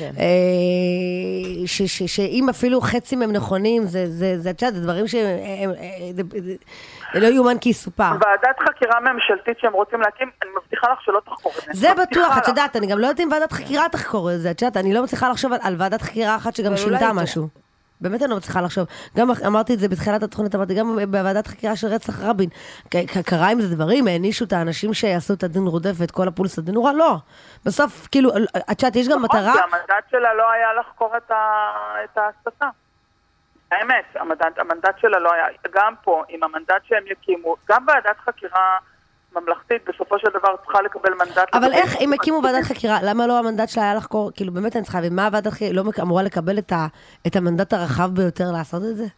שאם אפילו חצי מהם נכונים, זה, את יודעת, זה דברים שהם, לא יאומן כי יסופר. ועדת חקירה ממשלתית שהם רוצים להקים, אני מבטיחה לך שלא תחקור את זה. זה בטוח, את יודעת, אני גם לא יודעת אם ועדת חקירה תחקור את זה, את יודעת, אני לא מצליחה לחשוב על ועדת חקירה אחת שגם שינתה משהו. באמת אני לא מצליחה לחשוב. גם אמרתי את זה בתחילת התוכנית, אמרתי גם בוועדת חקירה של רצח רבין. קרה עם זה דברים, הענישו את האנשים שיעשו את הדין רודף ואת כל הפולס הדין נורא, לא. בסוף, כאילו, את יודעת, יש גם מטרה... נכון, המנדט שלה לא היה לחקור את ההסתה. האמת, המנדט שלה לא היה. גם פה, עם המנדט שהם יקימו, גם ועדת חקירה ממלכתית, בסופו של דבר צריכה לקבל מנדט... אבל איך, אם הקימו ועדת חקירה, למה לא המנדט שלה היה לחקור? כאילו, באמת אני צריכה, ומה הוועדת חקירה לא אמורה לקבל את המנדט הרחב ביותר לעשות את זה?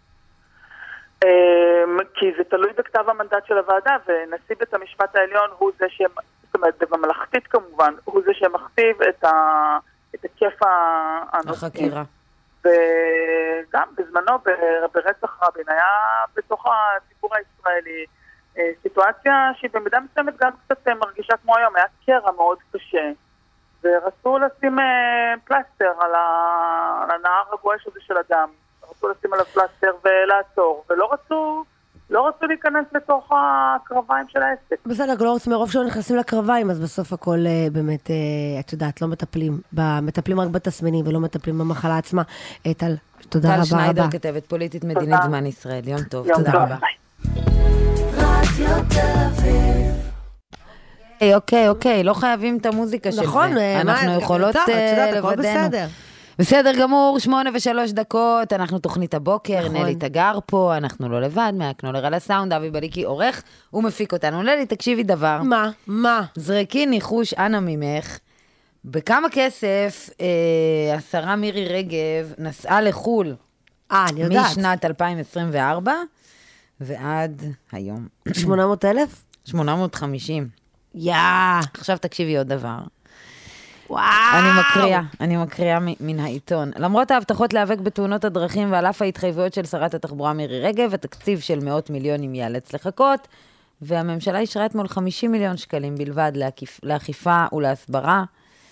כי זה תלוי בכתב המנדט של הוועדה, ונשיא בית המשפט העליון הוא זה ש... זאת אומרת, בממלכתית כמובן, הוא זה שמכתיב את היקף הנושאים. החקירה. וגם בזמנו ברצח רבין היה בתוך הסיפור הישראלי סיטואציה שהיא במידה מסוימת גם קצת מרגישה כמו היום, היה קרע מאוד קשה, ורצו לשים פלסטר על הנהר הגועש הזה של אדם, רצו לשים עליו פלסטר ולעצור, ולא רצו, לא רצו להיכנס לתוך הקרביים של העסק. בסדר, לא רוצים מרוב שלא נכנסים לקרביים, אז בסוף הכל באמת, את יודעת, לא מטפלים, מטפלים רק בתסמינים ולא מטפלים במחלה עצמה. טל, תודה רבה רבה. טל שניידר, כתבת פוליטית מדינית זמן ישראל. יום טוב, תודה רבה. אוקיי, אוקיי, לא חייבים את המוזיקה של זה. נכון, אנחנו יכולות לבדנו. בסדר גמור, שמונה ושלוש דקות, אנחנו תוכנית הבוקר, נלי תגר פה, אנחנו לא לבד, מהקנולר על הסאונד, אבי בליקי עורך, הוא מפיק אותנו. נלי, תקשיבי דבר. מה? מה? זרקי ניחוש, אנה ממך, בכמה כסף השרה מירי רגב נסעה לחול? אה, אני יודעת. משנת אלפיים עשרים וארבע ועד היום. שמונה מאות אלף? שמונה מאות וחמישים. יא. עכשיו תקשיבי עוד דבר. וואו. אני מקריאה, אני מקריאה מן העיתון. למרות ההבטחות להיאבק בתאונות הדרכים ועל אף ההתחייבויות של שרת התחבורה מירי רגב, התקציב של מאות מיליונים ייאלץ לחכות, והממשלה אישרה אתמול חמישים מיליון שקלים בלבד לאכיפה ולהסברה.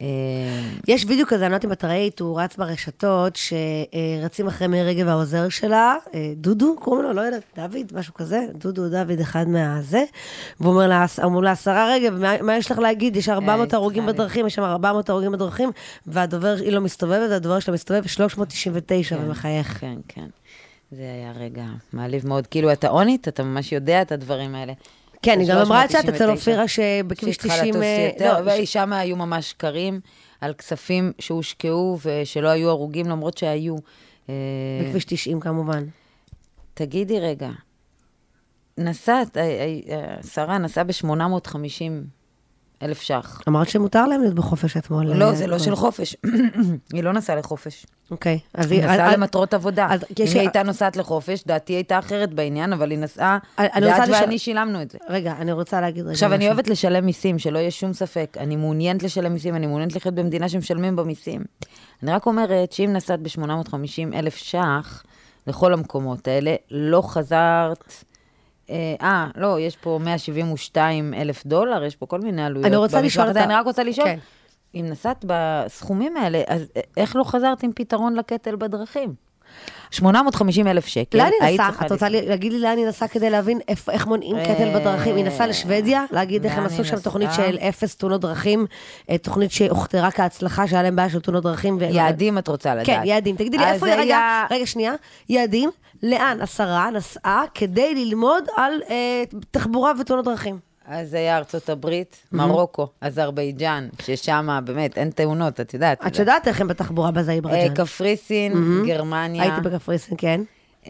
יש וידאו כזה, אני לא יודעת אם אתה ראית, הוא רץ ברשתות, שרצים אחרי מירי רגב והעוזר שלה, דודו, קוראים לו, לא יודעת, דוד, משהו כזה, דודו, דוד, אחד מהזה, והוא אומר לה, אמרו לה, שרה רגב, מה יש לך להגיד? יש ארבע מאות הרוגים בדרכים, יש שם ארבע מאות הרוגים בדרכים, והדובר, היא לא מסתובבת, והדובר שלה מסתובב, שלוש מאות תשעים ותשע, ומחייך. כן, כן. זה היה רגע מעליב מאוד. כאילו, אתה אונית, אתה ממש יודע את הדברים האלה. כן, היא גם אמרה שאת אצל אופירה שבכביש תשעים... ושם היו ממש שקרים על כספים שהושקעו ושלא היו הרוגים, למרות שהיו. בכביש תשעים כמובן. תגידי רגע, נסעת, שרה נסעה ב-שמונה מאות וחמישים אלף שח. אמרת שמותר להם להיות בחופש אתמול. לא, זה לא של חופש. היא לא נסעה לחופש. אוקיי. היא נסעה למטרות עבודה. אם היא הייתה נוסעת לחופש, דעתי הייתה אחרת בעניין, אבל היא נסעה, דעת ואני שילמנו את זה. רגע, אני רוצה להגיד רגע. עכשיו, אני אוהבת לשלם מיסים, שלא יהיה שום ספק. אני מעוניינת לשלם מיסים, אני מעוניינת לחיות במדינה שמשלמים במיסים. אני רק אומרת שאם נסעת ב-שמונה מאות וחמישים אלף שח, לכל המקומות האלה, לא חזרת... אה, לא, יש פה מאה שבעים ושתיים אלף דולר, יש פה כל מיני עלויות. אני רוצה לשאול אותה. אני רק רוצה לשאול, אם נסעת בסכומים האלה, אז איך לא חזרת עם פתרון לקטל בדרכים? שמונה מאות וחמישים אלף שקל. לאן היא נסעה? את רוצה להגיד לי לאן היא נסעה כדי להבין איך מונעים קטל בדרכים? היא נסעה לשוודיה, להגיד איך הם עשו שם תוכנית של אפס תאונות דרכים, תוכנית שהוכתרה כהצלחה, שהיה להם בעיה של תאונות דרכים. יעדים את רוצה לדעת. כן, יעדים. תגידי לי איפה היא, רגע, רגע שנייה, יעדים, לאן השרה נסעה כדי ללמוד על תחבורה ותאונות דרכים? אז זה היה ארצות הברית, מרוקו, אזרבייג'אן, ששם באמת אין תאונות, את יודעת. את יודעת איך הם בתחבורה באזרבייג'אן? קפריסין, גרמניה. הייתי בקפריסין, כן.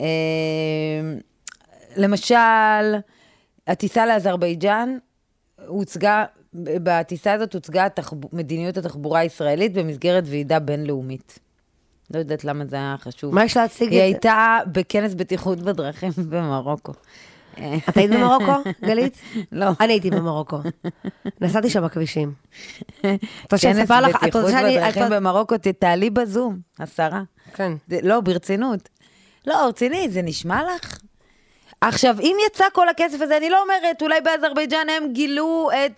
למשל, הטיסה לאזרבייג'אן, הוצגה, בטיסה הזאת הוצגה מדיניות התחבורה הישראלית במסגרת ועידה בינלאומית. לא יודעת למה זה היה חשוב. מה יש להציג את זה? היא הייתה בכנס בטיחות בדרכים במרוקו. את היית במרוקו, גלית? לא. אני הייתי במרוקו. נסעתי שם בכבישים. כנס בטיחות בדרכים במרוקו, תתעלי בזום, השרה. כן. לא, ברצינות. לא, רציני, זה נשמע לך? עכשיו, אם יצא כל הכסף הזה, אני לא אומרת, אולי באזרבייג'אן הם גילו את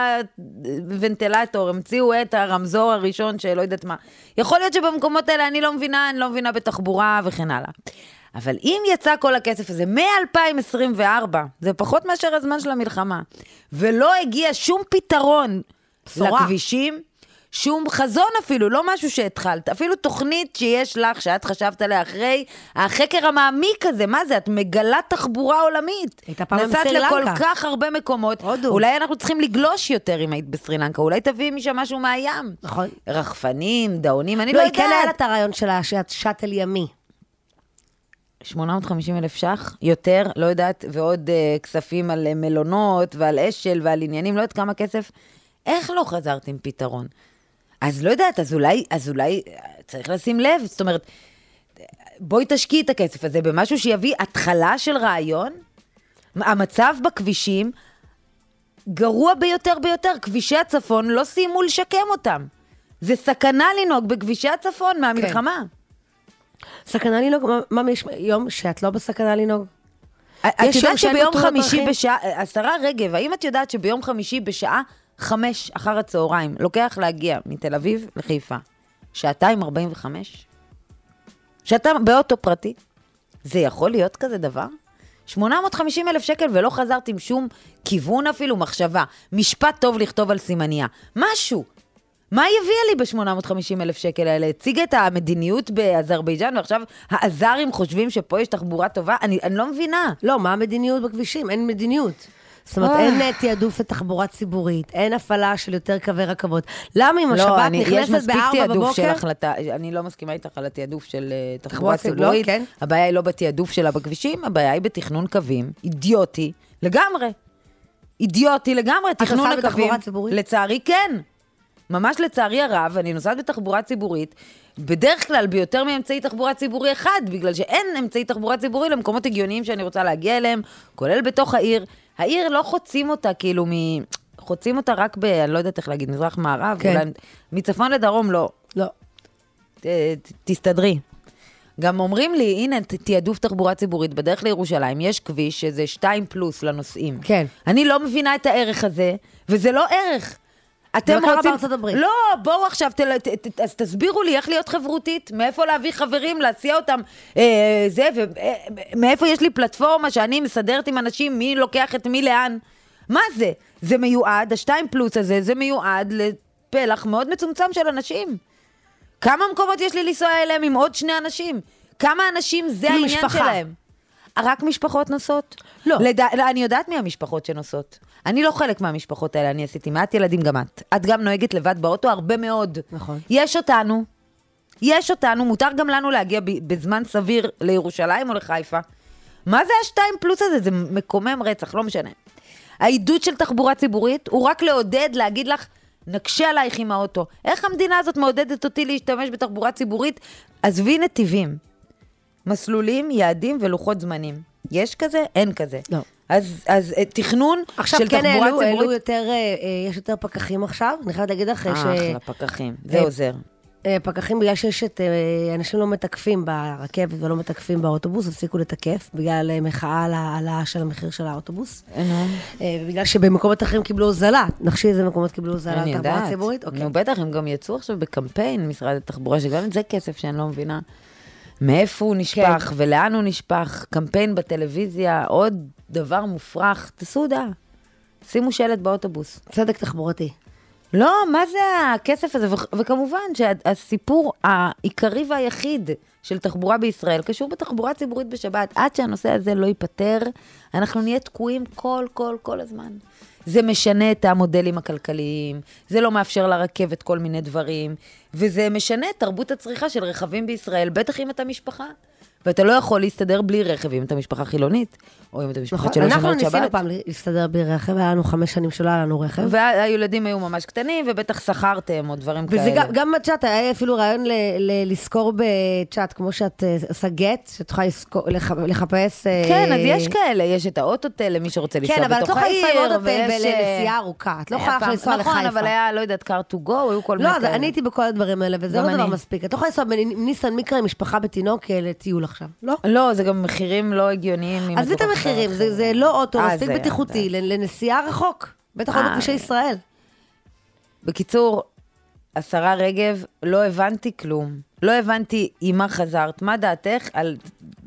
הוונטילטור, המציאו את הרמזור הראשון שלא יודעת מה. יכול להיות שבמקומות האלה אני לא מבינה, אני לא מבינה בתחבורה וכן הלאה. אבל אם יצא כל הכסף הזה מ-אלפיים עשרים וארבע, זה פחות מאשר הזמן של המלחמה, ולא הגיע שום פתרון בשורה. לכבישים, שום חזון אפילו, לא משהו שהתחלת, אפילו תוכנית שיש לך, שאת חשבת עליה אחרי, החקר המעמיק הזה, מה זה? את מגלה תחבורה עולמית. הייתה פעם נסעת בסרילנקה. לכל כך הרבה מקומות, הודו. אולי אנחנו צריכים לגלוש יותר אם היית בסרילנקה, אולי תביא משם משהו מהים. נכון. רחפנים, דאונים, אני לא, לא, יודעת. היא כן היה לה את הרעיון שלה, שאטל ימי. שמונה מאות וחמישים אלף שח, יותר, לא יודעת, ועוד uh, כספים על uh, מלונות ועל אשל ועל עניינים, לא יודעת כמה כסף. איך לא חזרת עם פתרון? אז לא יודעת, אז אולי, אז אולי צריך לשים לב, זאת אומרת, בואי תשקיעי את הכסף הזה במשהו שיביא התחלה של רעיון. המצב בכבישים גרוע ביותר ביותר, כבישי הצפון לא סיימו לשקם אותם. זה סכנה לנהוג בכבישי הצפון מהמלחמה. כן. סכנה לנהוג, מה, מה יש יום שאת לא בסכנה לנהוג? את יודעת שביום חמישי בשעה, השרה רגב, האם את יודעת שביום חמישי בשעה חמש אחר הצהריים, לוקח להגיע מתל אביב לחיפה, שעתיים ארבעים וחמש? שאתה באוטו פרטי? זה יכול להיות כזה דבר? שמונה מאות וחמישים אלף שקל ולא חזרת עם שום כיוון אפילו, מחשבה, משפט טוב לכתוב על סימניה, משהו. מה היא הביאה לי ב-שמונה מאות וחמישים אלף שקל האלה? הציגה את המדיניות באזרבייג'אן, ועכשיו האזרים חושבים שפה יש תחבורה טובה? אני, אני לא מבינה. לא, מה המדיניות בכבישים? אין מדיניות. זאת אומרת, אין תיעדוף לתחבורה ציבורית, אין הפעלה של יותר קווי רכבות. למה אם השבת נכנסת בארבע בבוקר? אני לא מסכימה איתך על התיעדוף של תחבורה ציבורית. הבעיה היא לא בתיעדוף שלה בכבישים, הבעיה היא בתכנון קווים, אידיוטי, לגמרי. אידיוטי לגמרי, תכנון הקווים. לצערי כן. ממש לצערי הרב, אני נוסעת בתחבורה ציבורית, בדרך כלל ביותר מאמצעי תחבורה ציבורי אחד, בגלל שאין אמצעי תחבורה ציבורי למקומות הגיוניים שאני רוצה להגיע אליהם, כולל בתוך העיר. העיר לא חוצים אותה, כאילו, מ... חוצים אותה רק ב... אני לא יודעת איך להגיד, מזרח מערב, כן. אולי... מצפון לדרום לא. לא. ת, תסתדרי. גם אומרים לי, הנה, תיעדוף תחבורה ציבורית, בדרך לירושלים, יש כביש שזה שתיים פלוס לנוסעים. כן. אני לא מבינה את הערך הזה, וזה לא ערך. אתם קרה רוצים... בארצות הברית. לא, בואו עכשיו, תל... ת... ת... אז תסבירו לי איך להיות חברותית, מאיפה להביא חברים, להציע אותם, אה, זה, ומאיפה יש לי פלטפורמה שאני מסדרת עם אנשים, מי לוקח את מי לאן. מה זה? זה מיועד, השתיים פלוס הזה, זה מיועד לפלח מאוד מצומצם של אנשים. כמה מקומות יש לי לנסוע אליהם עם עוד שני אנשים? כמה אנשים זה העניין משפחה. שלהם? רק משפחות נוסעות? לא. לד... לא. אני יודעת מי המשפחות שנוסעות. אני לא חלק מהמשפחות האלה, אני עשיתי מעט ילדים גם את. את גם נוהגת לבד באוטו הרבה מאוד. נכון. יש אותנו, יש אותנו, מותר גם לנו להגיע ב... בזמן סביר לירושלים או לחיפה. מה זה השתיים פלוס הזה? זה מקומם רצח, לא משנה. העידוד של תחבורה ציבורית הוא רק לעודד, להגיד לך, נקשה עלייך עם האוטו. איך המדינה הזאת מעודדת אותי להשתמש בתחבורה ציבורית? עזבי נתיבים. מסלולים, יעדים ולוחות זמנים. יש כזה? אין כזה. לא. אז, אז תכנון עכשיו של כן תחבורה העלו, ציבורית... העלו יותר, יש יותר פקחים עכשיו. אני חייבת להגיד לך ש... אחלה, פקחים. זה עוזר. פקחים, בגלל שיש את... אנשים לא מתקפים ברכבת ולא מתקפים באוטובוס, הפסיקו לתקף, בגלל מחאה על העלה של המחיר של האוטובוס. ובגלל שבמקומות אחרים קיבלו הוזלה. נחשי איזה מקומות קיבלו הוזלה על תחבורה ציבורית? נו, בטח, הם גם יצאו עכשיו בקמפיין, משרד התחבורה, שגם את זה כסף שאני לא מבינה. מאיפה הוא נשפח ולאן הוא נשפח, קמפיין בטלוויזיה, עוד דבר מופרך, תעשו דעה. שימו שלט באוטובוס. צדק תחבורתי. לא, מה זה הכסף הזה? ו- וכמובן שהסיפור העיקרי והיחיד של תחבורה בישראל קשור בתחבורה ציבורית בשבת. עד שהנושא הזה לא ייפטר, אנחנו נהיה תקועים כל, כל, כל הזמן. זה משנה את המודלים הכלכליים, זה לא מאפשר לרכבת כל מיני דברים, וזה משנה את תרבות הצריכה של רכבים בישראל, בטח אם אתה משפחה. ואתה לא יכול להסתדר בלי רכב, אם אתה משפחה חילונית, או אם אתה משפחה שלא שומרת שבת. אנחנו ניסינו פעם להסתדר בלי רכב, היה לנו חמש שנים שלא היה לנו רכב. והילדים היו ממש קטנים, ובטח שכרתם או דברים כאלה. וזה גם בצ'אט, היה אפילו רעיון לזכור בצ'אט, כמו שאת עושה גט, שאת יכולה לחפש... כן, אז יש כאלה, יש את האוטוטל, למי שרוצה לנסוע בתוך העיר. כן, אבל את לא יכולה לנסוע אוטוטל בנסיעה ארוכה, את לא יכולה לנסוע לחיפה. נכון, אבל היה, לא יודעת, car to go, היו כל מיני כאלה. לא, אני הייתי בכל הדברים האלה, וזה לא דבר מספיק. את לא יכולה לנסוע בניסן מיקרה עם משפחה בתינוק לטיול עכשיו, לא? לא, זה גם מחירים לא הגיוניים. אז את המחירים, זה לא אוטו, מספיק בטיחותי, לנסיעה רחוק, בטח לא בכבישי ישראל. בקיצור, השרה רגב, לא הבנתי כלום. לא הבנתי עם מה חזרת. מה דעתך על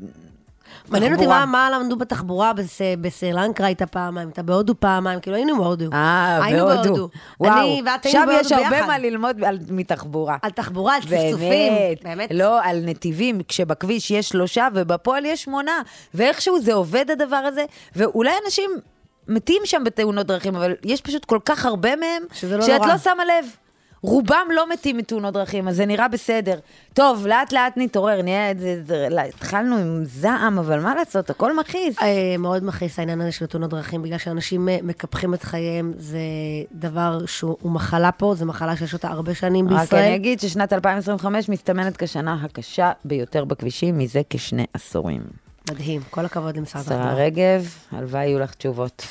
מעניין אותי מה למדו בתחבורה, בסרילנקה הייתה פעמיים, אתה בהודו פעמיים, כאילו היינו בהודו. אה, בהודו. וואו, שם יש הרבה מה ללמוד מתחבורה. על תחבורה, על צפצופים. באמת. לא, על נתיבים, כשבכביש יש שלושה ובפועל יש שמונה. ואיכשהו זה עובד הדבר הזה, ואולי אנשים מתים שם בתאונות דרכים, אבל יש פשוט כל כך הרבה מהם, שאת לא שמה לב. רובם לא מתים מתאונות דרכים, אז זה נראה בסדר. טוב, לאט לאט נתעורר, נהיה, התחלנו עם זעם, אבל מה לעשות, הכל מכעיס. מאוד מכעיס העניין הזה של תאונות דרכים, בגלל שאנשים מקפחים את חייהם, זה דבר שהוא מחלה פה, זה מחלה שיש אותה הרבה שנים בישראל. רק אני אגיד ששנת אלפיים עשרים וחמש מסתמנת כשנה הקשה ביותר בכבישים, מזה כשני עשורים. מדהים, כל הכבוד למשרד התחבורה. שרה רגב, הלוואי יהיו לך תשובות.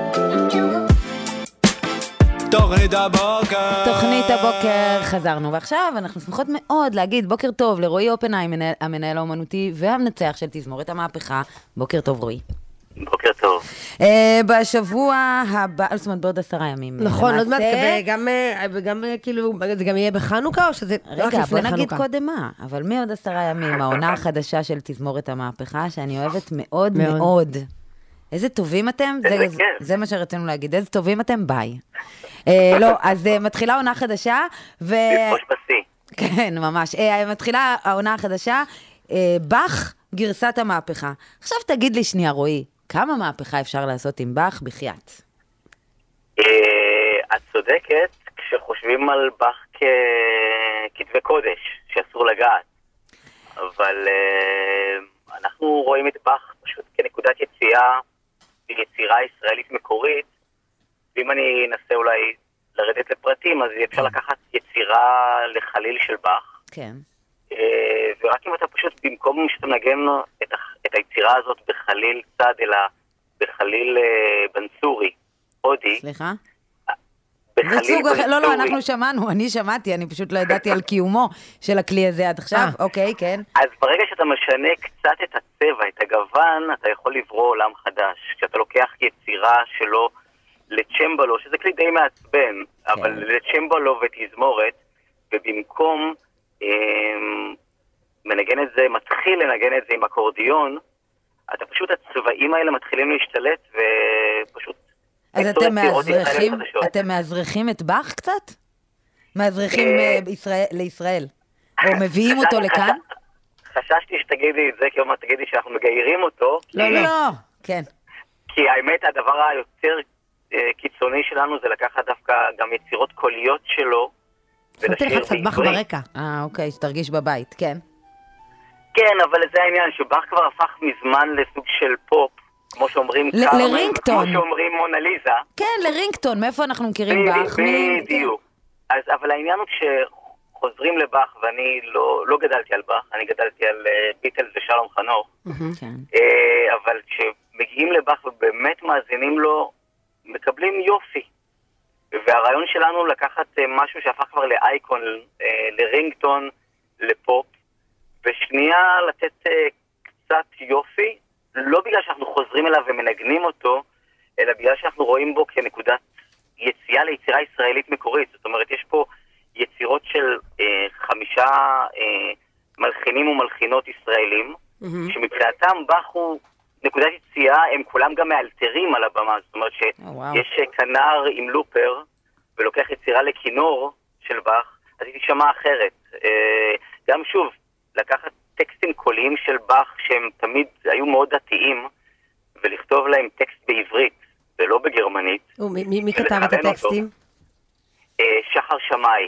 תוכנית הבוקר. תוכנית הבוקר, חזרנו, ועכשיו אנחנו שמחות מאוד להגיד בוקר טוב לרועי אופנהיים, המנהל האומנותי והמנצח של תזמורת המהפכה. בוקר טוב, רועי. בוקר טוב. בשבוע הבא, זאת אומרת, בעוד עשרה ימים. נכון, עוד מעט, וגם כאילו, זה גם יהיה בחנוכה, או שזה רק לפני חנוכה? רגע, בוא נגיד קודם מה, אבל מעוד עשרה ימים, העונה החדשה של תזמורת המהפכה, שאני אוהבת מאוד מאוד. איזה טובים אתם? זה מה שרצינו להגיד, איזה טובים אתם? ביי. לא, אז מתחילה עונה חדשה, ו... לפרוש בשיא. כן, ממש. מתחילה העונה החדשה, בח, גרסת המהפכה. עכשיו תגיד לי שנייה, רועי, כמה מהפכה אפשר לעשות עם בח בחייאת? את צודקת, כשחושבים על בח ככתבי קודש, שאסור לגעת. אבל אנחנו רואים את בח פשוט כנקודת יציאה, יצירה ישראלית מקורית, ואם אני אנסה אולי לרדת לפרטים, אז אפשר לקחת יצירה לחליל של בח. כן. ורק אם אתה פשוט, במקום שאתה מנגן את, את היצירה הזאת בחליל צד, אלא בחליל בנצורי, הודי. סליחה? בחליל בנצורי. לא, לא, אנחנו שמענו, אני שמעתי, אני פשוט לא ידעתי על קיומו של הכלי הזה עד עכשיו. אוקיי, כן. אז ברגע שאתה משנה קצת את הצבע, את הגוון, אתה יכול לברוא עולם חדש. כשאתה לוקח יצירה שלא לצ'מבלו, שזה כלי די מעצבן, אבל לצ'מבלו ותזמורת, ובמקום אה, מנגן את זה, מתחיל לנגן את זה עם אקורדיון, אתה פשוט, הצבעים האלה מתחילים להשתלט, ופשוט... אז אתם מאזרחים, אתם מאזרחים את באך קצת? מאזרחים לישראל? או מביאים אותו לכאן? חששתי שתגידי את זה, כי אומרת, תגידי שאנחנו מגיירים אותו. לא, לא, כן. כי האמת, הדבר היותר קיצוני שלנו, זה לקחת דווקא גם יצירות קוליות שלו, שמתי לך קצת באך ברקע. אה, אוקיי, שתרגיש בבית, כן. כן, אבל זה העניין, שבאך כבר הפך מזמן לסוג של פופ, כמו שאומרים קרמן, כמו שאומרים מונליזה. כן, לרינגטון, מאיפה אנחנו מכירים באך? בדיוק. אז, אבל העניין הוא כשחוזרים לבאך, ואני לא, לא גדלתי על באך, אני גדלתי על ביטלס ושלום חנוך, אבל כשמגיעים לבאך ובאמת מאזינים לו, מקבלים יופי. והרעיון שלנו לקחת משהו שהפך כבר לאייקון, לרינגטון, לפופ, ושנייה לתת קצת יופי, לא בגלל שאנחנו חוזרים אליו ומנגנים אותו, אלא בגלל שאנחנו רואים בו כנקודת יציאה ליצירה ישראלית מקורית. זאת אומרת, יש פה יצירות של אה, חמישה אה, מלחינים ומלחינות ישראלים, mm-hmm. שמבחינתם באך הוא נקודת יציאה, הם כולם גם מאלתרים על הבמה. זאת אומרת שיש oh, wow. כנר עם לופר, ולוקח יצירה לכינור של באך, אז היא תשמע אחרת. אה, גם שוב, לקחת טקסטים קוליים של באך שהם תמיד היו מאוד דתיים, ולכתוב להם טקסט בעברית ולא בגרמנית. ומי מי כתב את הטקסטים? שחר שמאי.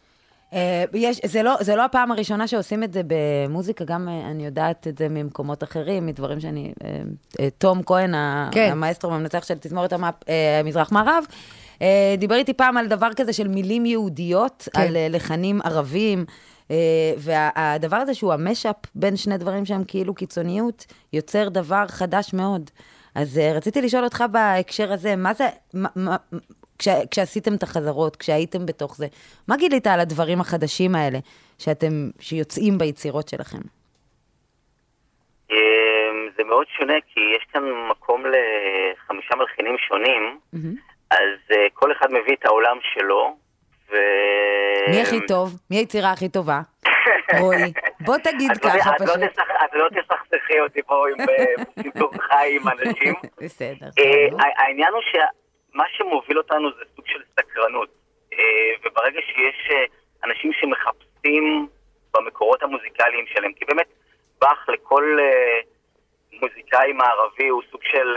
יש, זה לא, זה לא הפעם הראשונה שעושים את זה במוזיקה, גם אני יודעת את זה ממקומות אחרים, מדברים שאני, תום כהן, כן. המאסטרו המנצח של תזמורת המזרח מערב, דיבר איתי פעם על דבר כזה של מילים יהודיות, כן. על לחנים ערבים, והדבר הזה שהוא המשאפ בין שני דברים שהם כאילו קיצוניות, יוצר דבר חדש מאוד. אז רציתי לשאול אותך בהקשר הזה, מה זה, מה, מה, כש, כשעשיתם את החזרות, כשהייתם בתוך זה, מה גילית על הדברים החדשים האלה שאתם, שיוצאים ביצירות שלכם? זה מאוד שונה, כי יש כאן מקום לחמישה מלחינים שונים, אז כל אחד מביא את העולם שלו, ו... מי הכי טוב? מי היצירה הכי טובה? רועי, בוא תגיד ככה פשוט. את לא תסכסכי אותי פה עם סיפור חי עם אנשים. בסדר. העניין הוא שמה שמוביל אותנו זה סוג של סקרנות, וברגע שיש אנשים שמחפשים במקורות המוזיקליים שלהם, כי באמת באך לכל מוזיקאי מערבי הוא סוג של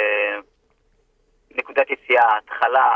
נקודת יציאה, התחלה,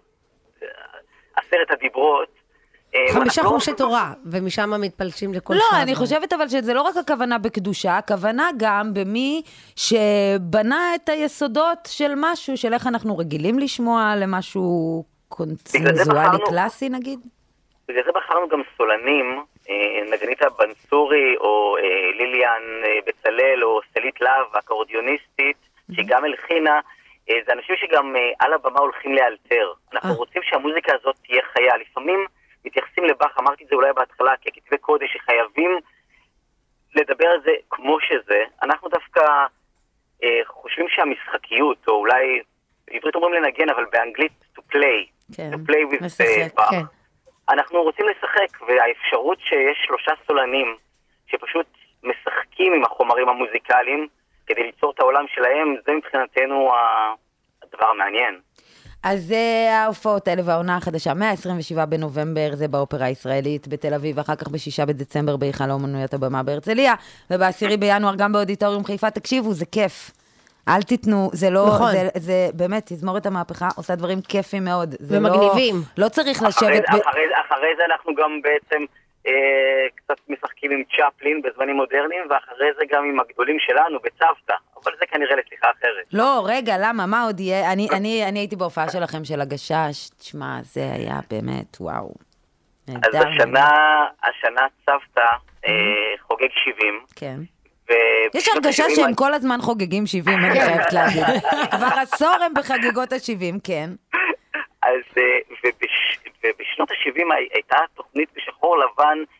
עשרת הדיברות, חמישה חומשי תורה, ומשם מתפלשים לכל לא, אני חושבת אבל שזה לא רק הכוונה בקדושה, הכוונה גם במי שבנה את היסודות של משהו, של איך אנחנו רגילים לשמוע למשהו קונצנזואלי קלאסי נגיד. בגלל זה בחרנו גם סולנים, נגניתה בנסורי, או ליליאן בצלל, או סלית לב, אקורדיוניסטית, שהיא גם הלחינה, זה אנשים שגם על הבמה הולכים לאלתר. אנחנו רוצים שהמוזיקה הזאת תהיה חיה. לפעמים מתייחסים לבאך, אמרתי את זה אולי בהתחלה, כי כתבי קודש שחייבים לדבר על זה כמו שזה. אנחנו דווקא אה, חושבים שהמשחקיות, או אולי, בעברית אומרים לנגן, אבל באנגלית to play, כן. to play with משחק, באך. כן. אנחנו רוצים לשחק, והאפשרות שיש שלושה סולנים, שפשוט משחקים עם החומרים המוזיקליים, כדי ליצור את העולם שלהם, זה מבחינתנו הדבר המעניין. אז זה ההופעות האלה והעונה החדשה, מאה עשרים ושבעה בנובמבר, זה באופרה הישראלית בתל אביב, אחר כך בשישה בדצמבר בהיכל האומנויות הבמה בהרצליה, ובעשירי בינואר גם באודיטוריום חיפה. תקשיבו, זה כיף. אל תיתנו, זה לא, נכון. זה, זה באמת, תזמורת המהפכה, עושה דברים כיפים מאוד. ומגניבים. לא, לא צריך לשבת... אחרי, ב... אחרי, אחרי זה אנחנו גם בעצם אה, קצת משחקים עם צ'פלין בזמנים מודרניים, ואחרי זה גם עם הגדולים שלנו בצוותא. אבל זה כנראה לשיחה אחרת. לא, רגע, למה? מה עוד יהיה? אני, אני, אני הייתי בהופעה שלכם של הגשש, תשמע, זה היה באמת, וואו. אז השנה, השנה צוותא אה, חוגג שבעים. כן. יש הרגשה ה-שבעים... שהם כל הזמן חוגגים שבעים, אני חייבת להגיד. כבר עשור הם בחגיגות ה-שבעים, כן. אז, ובש, ובשנות ה-שבעים הייתה תוכנית בשחור לבן ש...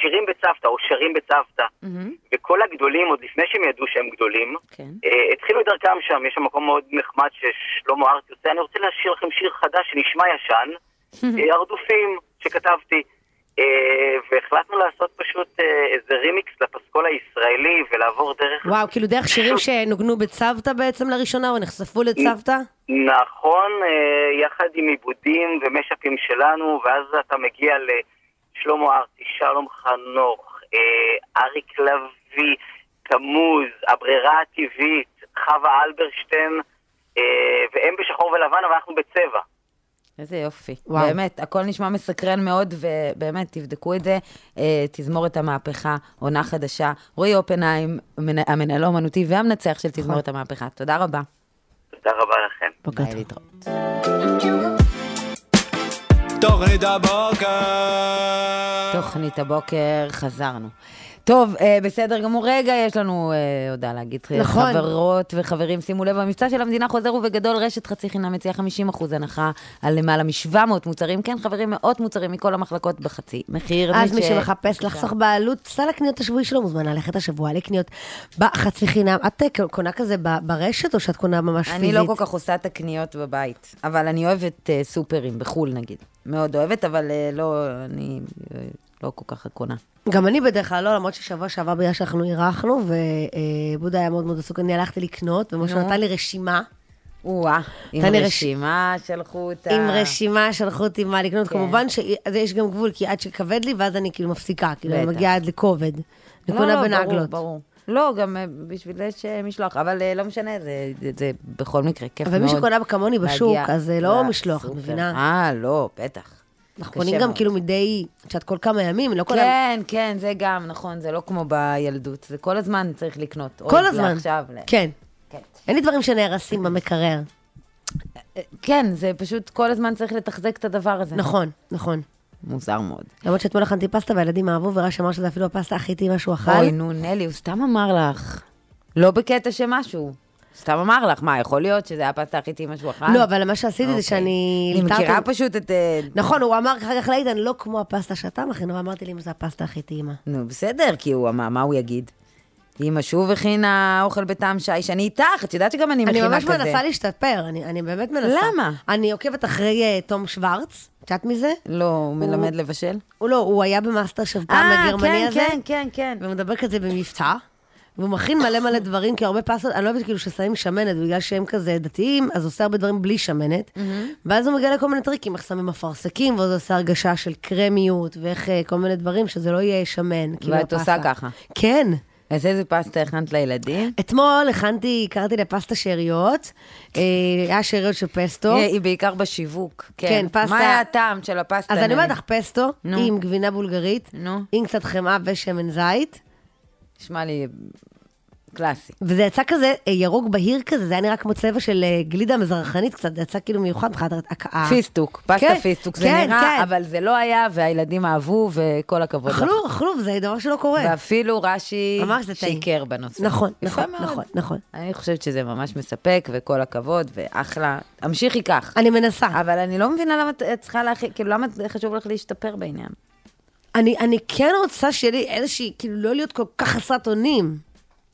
שירים בצוותא, או שרים בצוותא. וכל הגדולים, עוד לפני שהם ידעו שהם גדולים, התחילו את דרכם שם, יש שם מקום מאוד נחמד ששלמה ארצי עושה, אני רוצה להשאיר לכם שיר חדש שנשמע ישן, הרדופים שכתבתי, והחלטנו לעשות פשוט איזה רימיקס לפסקול הישראלי, ולעבור דרך... וואו, כאילו דרך שירים שנוגנו בצוותא בעצם לראשונה, או נחשפו לצוותא? נכון, יחד עם עיבודים ומשאפים שלנו, ואז אתה מגיע לשלמה ארצי, שלום חנוך, אריק לוי, תמוז, הברירה הטבעית, חווה אלברשטיין, והם בשחור ולבן, אבל אנחנו בצבע. איזה יופי. וואו. באמת, הכל נשמע מסקרן מאוד, ובאמת, תבדקו את זה. תזמורת המהפכה, עונה חדשה. רועי אופנהיים, המנהל האומנותי והמנצח של תזמורת המהפכה. תודה רבה. תודה רבה לכם. בוקר ביי, טוב. להתראות. תוכנית הבוקר. תוכנית הבוקר, חזרנו. טוב, אה, בסדר גמור, רגע, יש לנו אה, הודעה להגיד. נכון. חברות וחברים, שימו לב, המבצע של המדינה חוזר ובגדול, רשת חצי חינם מציעה חמישים אחוז הנחה על למעלה מ-שבע מאות מוצרים. כן, חברים, מאות מוצרים מכל המחלקות בחצי מחיר. אז מי ש- שמחפש לחסוך בעלות, סל הקניות השבועי שלו מוזמן ללכת השבוע לקניות בחצי חינם. את קונה כזה ב- ברשת או שאת קונה ממש פיזית? אני לא כל כך עושה את הקניות בבית, אבל אני אוהבת אה, סופרים בחול נגיד. מאוד אוהבת, אבל אה, לא, אני אה, לא כל כך קונה. גם אני בדרך כלל לא, למרות ששבוע שעבר בגלל שאנחנו אירחנו, ובודה היה מאוד מאוד עסוק, אני הלכתי לקנות, ומשה נתן לי רשימה. וואה, עם תן לי רש- רשימה שלחו אותה. עם רשימה שלחו אותי מה לקנות, כמובן שיש גם גבול, כי עד שכבד לי, ואז אני כאילו מפסיקה, כאילו אני בטח. מגיעה עד לכובד. אני לא, קונה לא, בנעגלות. ברור, ברור. לא, גם אה, בשביל יש אה, משלוח, אבל אה, לא משנה, זה, זה, זה בכל מקרה כיף מאוד. אבל מי שקונה כמוני בשוק, להגיע אז זה לא לסופר. משלוח, את מבינה? אה, לא, בטח. אנחנו קשה קונים גם מאוד. כאילו מדי, שאת כל כמה ימים, לא כל... כן, כן, זה גם, נכון, זה לא כמו בילדות, זה כל הזמן צריך לקנות. כל עוד הזמן. לעכשיו, ל- כן. כן. אין לי דברים שנהרסים במקרר. כן, זה פשוט כל הזמן צריך לתחזק את הדבר הזה. נכון, נכון. מוזר מאוד. למרות שאתמול הכנתי פסטה והילדים אהבו, ורש אמר שזה אפילו הפסטה הכי טעימה שהוא אכל. אוי, נו, נלי, הוא סתם אמר לך. לא בקטע שמשהו. סתם אמר לך, מה, יכול להיות שזה הפסטה הכי טעימה שהוא אכל? לא, אבל מה שעשיתי זה אוקיי. שאני... אני מכירה ליטרתי- פשוט את... אה, נכון, הוא אמר אחר כך לעידן, לא כמו הפסטה שאתה מכין, אבל אמרתי לי אם זה הפסטה הכי טעימה. נו, בסדר, כי הוא אמר, מה הוא יגיד? אמא שוב הכינה אוכל בטעם שי, שאני איתך, את יודעת שגם אני אני מכינה ממש כזה. מנסה להשתפר, אני אני באמת מנסה. למה? אני עוקבת אחרי אה, תום שוורץ, את יודעת מזה? לא, הוא מלמד לבשל? הוא לא, הוא היה במאסטר שף פעם אה, הגרמני כן, הזה. כן, כן, כן. והוא מדבר כזה במבצע, והוא מכין מלא מלא דברים, כי הרבה פסטות, אני לא אוהבת כאילו ששמים שמנת, בגלל שהם כזה דתיים, אז הוא עושה הרבה דברים בלי שמנת, ואז הוא מגלה כל מיני טריקים, איך שמים אפרסקים, ואז הוא עושה הרגשה של קרמיות, ואיך אה, כל מיני דברים, שזה לא יהיה שמן, כאילו ואת עושה הפסטה. ככה. כן. אז איזה פסטה הכנת לילדים? אתמול הכנתי, קראתי לפסטה שאריות, אה, היה שאריות של פסטו. היא היא בעיקר בשיווק. כן, פסטה. מה היה הטעם של הפסטה? אז אני נלי? אומרת לך פסטו, נו. עם גבינה בולגרית, נו. עם קצת חמאה ושמן זית, נשמע לי קלאסי. וזה יצא כזה אה, ירוק בהיר כזה, זה היה נראה כמו צבע של אה, גלידה מזרחנית קצת, זה יצא כאילו מיוחד מבחינת הקאה. פיסטוק, פסטה כן, פיסטוק, זה כן, נראה, כן. אבל זה לא היה, והילדים אהבו, וכל הכבוד לך. אכלו, אכלו, וזה דבר שלא קורה. ואפילו רש"י ממש זה טעים. שיקר בנושא. נכון, יפה נכון, מאוד. נכון, נכון. אני חושבת שזה ממש מספק, וכל הכבוד, ואחלה. המשיכי כך. אני מנסה. אבל אני לא מבינה למה את צריכה להכי, כאילו, למה חשוב לך להשתפר בעניין? אני, אני כן רוצה שיהיה לי איזושהי, כאילו לא להיות כל כך חסרת אונים.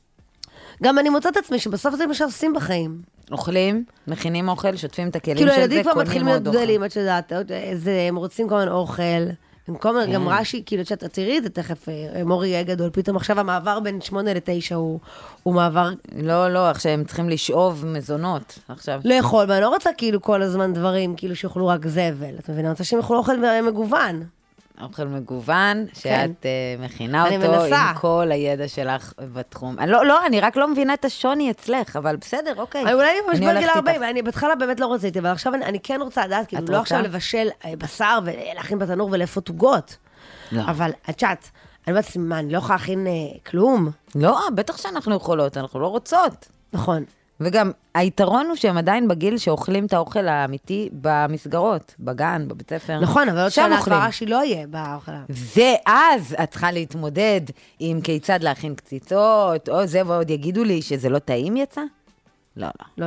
גם אני מוצאת עצמי שבסוף זה מה שעושים בחיים. אוכלים, מכינים אוכל, שוטפים את הכלים כאילו של זה, הילדים כבר קונים מתחילים להיות עוד אוכל. גדולים, את יודעת, עוד איזה, הם רוצים כל מיני אוכל. במקום, גם רש"י, כאילו, שאת תראי את זה תכף, אה, מורי יהיה גדול, פתאום עכשיו המעבר בין שמונה לתשע הוא, הוא מעבר לא, לא, עכשיו הם צריכים לשאוב מזונות, עכשיו. לאכול, ואני לא רוצה כאילו כל הזמן דברים, כאילו שיאכלו רק זבל, את מבינה? אני רוצה שהם יאכלו אוכל מגוון. אוכל מגוון, שאת uh, מכינה אני אותו מנסה. עם כל הידע שלך בתחום. אני לא, לא, אני רק לא מבינה את השוני אצלך, אבל בסדר, אוקיי. אני אולי ממש בגיל הולכת ארבעים, איתך. אני בהתחלה באמת לא רציתי, אבל עכשיו אני, אני כן רוצה לדעת, כאילו את לא רוצה? עכשיו לבשל אה, בשר ולהכין בתנור ולאפות עוגות. לא. אבל את יודעת, אני אומרת, מה, אני לא יכולה להכין אה, כלום? לא, בטח שאנחנו יכולות, אנחנו לא רוצות. נכון. וגם, היתרון הוא שהם עדיין בגיל שאוכלים את האוכל האמיתי במסגרות, בגן, בבית ספר. נכון, אבל עוד שם שנה אוכלים. כבר רש"י לא יהיה באוכל. זה אז את צריכה להתמודד עם כיצד להכין קציצות, או זה, ועוד יגידו לי שזה לא טעים יצא? לא, לא, לא, לא. לא.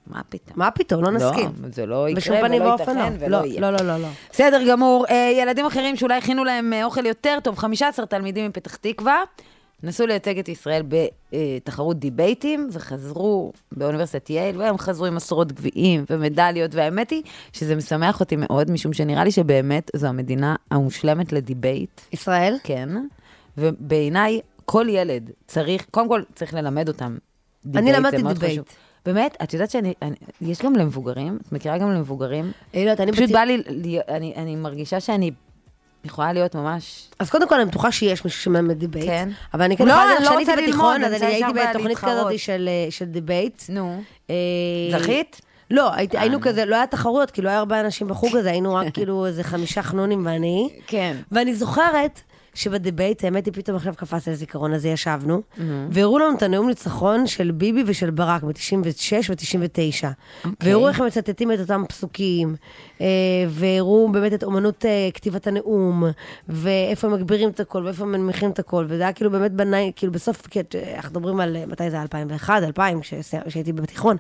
מה פתאום? מה פתאום? לא נסכים. לא, זה לא יקרה בשום פנים ולא ואופן ייתכן ולא לא. יהיה. לא, לא, לא, לא. בסדר גמור. אה, ילדים אחרים שאולי הכינו להם אה, אוכל יותר טוב, חמישה עשר תלמידים מפתח תקווה, נסו לייצג את ישראל בתחרות דיבייטים, וחזרו באוניברסיטת יייל, והם חזרו עם עשרות גביעים ומדליות, והאמת היא שזה משמח אותי מאוד, משום שנראה לי שבאמת זו המדינה המושלמת לדיבייט. ישראל? כן. ובעיניי, כל ילד צריך, קודם כל צריך ללמד אותם דיבייט. אני למדתי דיבייט. באמת, את יודעת שאני, אני, יש גם למבוגרים, את מכירה גם למבוגרים? אני לא יודעת, אני... פשוט בתי... בא לי, אני, אני מרגישה שאני יכולה להיות ממש... אז קודם כל, אני בטוחה שיש מישהו שמלמד דיבייט. כן. אבל אני כן לא, יכולה אני לדעת, לא כשאני רוצה הייתי בתיכון, ללמוד, אז אני אני הייתי רוצה בתוכנית להתחרות. כזאת של, של דיבייט. נו. אה, זכית? לא, הייתי, היינו כזה, לא היה תחרויות, כי לא היה הרבה אנשים בחוג הזה, היינו רק כאילו איזה חמישה חנונים ואני. כן. ואני זוכרת שבדיבייט, האמת היא פתאום עכשיו קפץ על הזיכרון הזה, ישבנו, והראו לנו את הנאום ניצחון של ביבי ושל ברק ב-תשעים ושש ו-תשעים ותשע. והראו איך הם מצטטים את אותם פסוקים, והראו באמת את אומנות כתיבת הנאום, ואיפה הם מגבירים את הכל, ואיפה הם מנמיכים את הכל, וזה היה כאילו באמת בני, כאילו בסוף, אנחנו מדברים על מתי זה, אלפיים ואחת, אלפיים, כשהייתי בתיכון,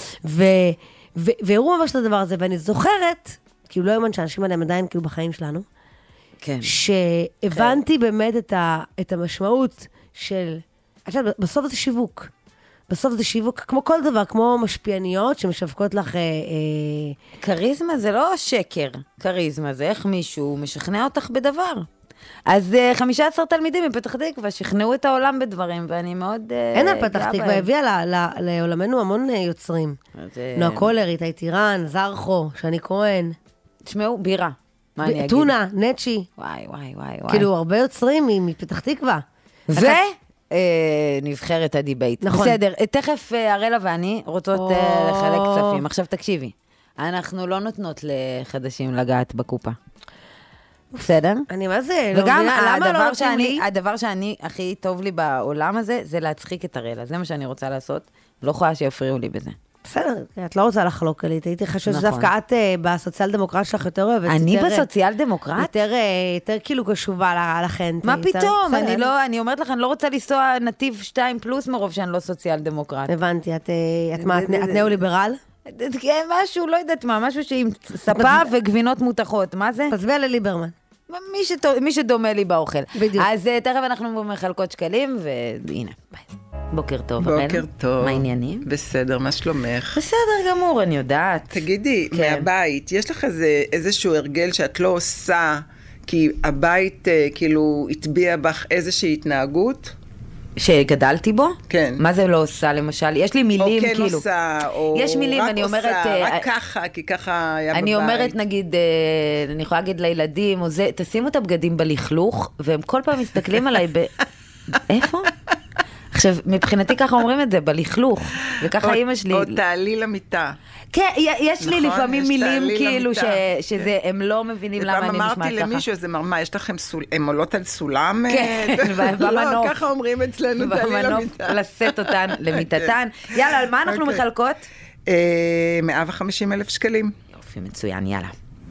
והראו ממש את הדבר הזה, ואני זוכרת, כאילו לא יומן שאנשים האלה הם עדיין כאילו בחיים שלנו, כן. שהבנתי באמת את, ה, את המשמעות של... עכשיו, בסוף זה שיווק. בסוף זה שיווק, כמו כל דבר, כמו משפיעניות שמשווקות לך... אה, אה... קריזמה זה לא שקר. קריזמה זה איך מישהו משכנע אותך בדבר. אז אה, חמישה עשר תלמידים מפתח תקווה שכנעו את העולם בדברים, ואני מאוד... אה, אין על פתח תקווה, הביאה ל, ל, לעולמנו המון אה, יוצרים. זה... נועה קולר, איתי טירן, זרחו, שני כהן. תשמעו, בירה. מה אני אגיד? טונה, נצ'י. וואי, וואי, וואי, וואי. כאילו, הרבה יוצרים מפתח תקווה. ו... נבחרת הדיבייט. נכון. בסדר, תכף אראלה ואני רוצות לחלק כספים. עכשיו תקשיבי, אנחנו לא נותנות לחדשים לגעת בקופה. בסדר? אני מה זה? וגם הדבר שאני, הדבר שאני הכי טוב לי בעולם הזה, זה להצחיק את אראלה. זה מה שאני רוצה לעשות. לא יכולה שיפריעו לי בזה. בסדר, את לא רוצה לחלוק עלית, הייתי חושבת שדווקא את בסוציאל דמוקרט שלך יותר אוהבת. אני בסוציאל דמוקרט? יותר כאילו קשובה לכן. מה פתאום? אני אומרת לך, אני לא רוצה לנסוע נתיב שתיים פלוס מרוב שאני לא סוציאל דמוקרט. הבנתי, את נאו-ליברל? כן, משהו, לא יודעת מה, משהו שעם ספה וגבינות מותחות, מה זה? תצביע לליברמן. מי שדומה לי באוכל. בדיוק. אז תכף אנחנו מחלקות שקלים, והנה, ביי. בוקר טוב, אראלה. בוקר טוב. מה העניינים? בסדר, מה שלומך? בסדר גמור, אני יודעת. תגידי, כן. מהבית, יש לך איזה, איזשהו הרגל שאת לא עושה, כי הבית כאילו הטביע בך איזושהי התנהגות? שגדלתי בו? כן. מה זה לא עושה, למשל? יש לי מילים, או כן כאילו... עושה, או יש מילים, רק אני עושה, אומרת... רק ככה, כי ככה היה אני בבית. אומרת, נגיד, אני יכולה להגיד לילדים, או זה, תשימו את הבגדים בלכלוך, והם כל פעם מסתכלים עליי ב... איפה? עכשיו, מבחינתי ככה אומרים את זה, בלכלוך, וככה אימא שלי... או תעלי למיטה. כן, יש לי לפעמים מילים כאילו שהם לא מבינים למה אני נשמעת ככה. אמרתי למישהו, איזה מרמה, יש לכם סולם, הם עולות על סולם? כן, במנוף. לא, ככה אומרים אצלנו, תעלי למיטה. במנוף, לשאת אותן למיטתן. יאללה, על מה אנחנו מחלקות? מאה וחמישים אלף שקלים. יופי, מצוין, יאללה.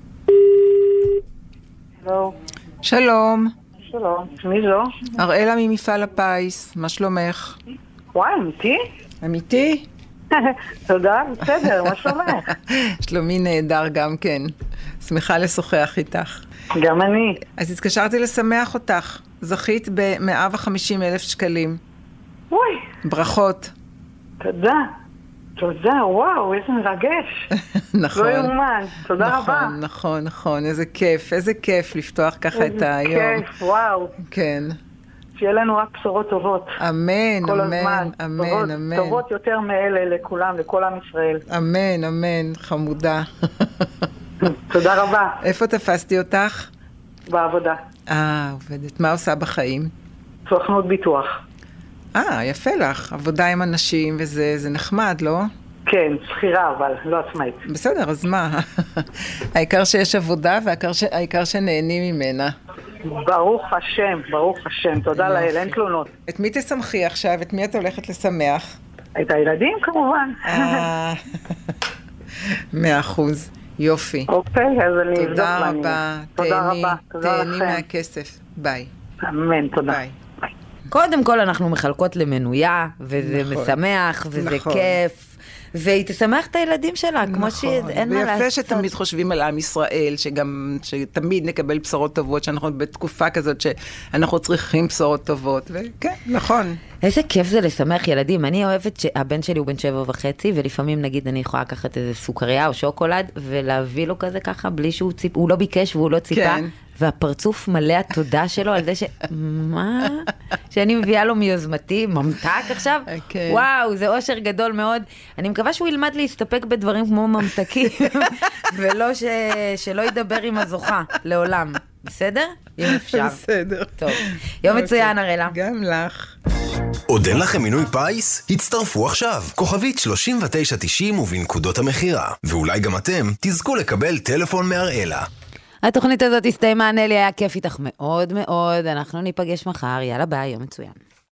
שלום. שלום. שלום, מי זו? אראלה ממפעל הפיס, מה שלומך? וואי, אמיתי? אמיתי? תודה, בסדר, מה שלומך? שלומי נהדר גם כן. שמחה לשוחח איתך. גם אני. אז התקשרתי לשמח אותך. זכית ב-מאה וחמישים אלף שקלים. וואי. ברכות. תודה. תודה, וואו, איזה מרגש. נכון. לא יאומן, תודה נכון, רבה. נכון, נכון, נכון, איזה כיף, איזה כיף לפתוח ככה את היום. איזה כיף, וואו. כן. שיהיה לנו רק בשורות טובות. אמן, כל אמן, הזמן. אמן, טובות, אמן. טובות יותר מאלה לכולם, לכל עם ישראל. אמן, אמן, חמודה. תודה רבה. איפה תפסתי אותך? בעבודה. אה, עובדת. מה עושה בחיים? סוכנות ביטוח. אה, יפה לך. עבודה עם אנשים וזה, זה נחמד, לא? כן, שכירה, אבל לא עצמאית. בסדר, אז מה? העיקר שיש עבודה והעיקר שנהנים ממנה. ברוך השם, ברוך השם. תודה לאל, אין תלונות. את מי תשמחי עכשיו? את מי את הולכת לשמח? את הילדים כמובן. אה, מאה אחוז. יופי. אוקיי, אז אני אבדוק תודה מעניין. רבה. תודה תהני, רבה. תודה תהני לכם. מהכסף. ביי. אמן, תודה. ביי. קודם כל אנחנו מחלקות למנויה, וזה נכון. משמח, וזה נכון. כיף. והיא תשמח את הילדים שלה, כמו שאין מה לעשות. ויפה שתמיד חושבים על עם ישראל, שגם, שתמיד נקבל בשורות טובות, שאנחנו בתקופה כזאת שאנחנו צריכים בשורות טובות, וכן, נכון. איזה כיף זה לשמח ילדים. אני אוהבת שהבן שלי הוא בן שבע וחצי, ולפעמים נגיד אני יכולה לקחת איזה סוכריה או שוקולד, ולהביא לו כזה ככה, בלי שהוא ציפ... הוא לא ביקש והוא לא ציפה, כן. והפרצוף מלא התודה שלו על זה ש... מה? שאני מביאה לו מיוזמתי, ממתק עכשיו? Okay. וואו, זה אושר גדול מאוד. אני מקווה שהוא ילמד להסתפק בדברים כמו ממתקים, ולא ש... שלא ידבר עם הזוכה לעולם. בסדר? אם אפשר. בסדר. טוב. יום מצוין, אראלה. גם לך. עוד אין לכם מינוי פייס? הצטרפו עכשיו. כוכבית שלושים ותשע תשעים ובנקודות המחירה. ואולי גם אתם תזכו לקבל טלפון מאראלה. התוכנית הזאת הסתיימה, נלי, היה כיף איתך מאוד מאוד. אנחנו ניפגש מחר. יאללה ביי, יום מצוין.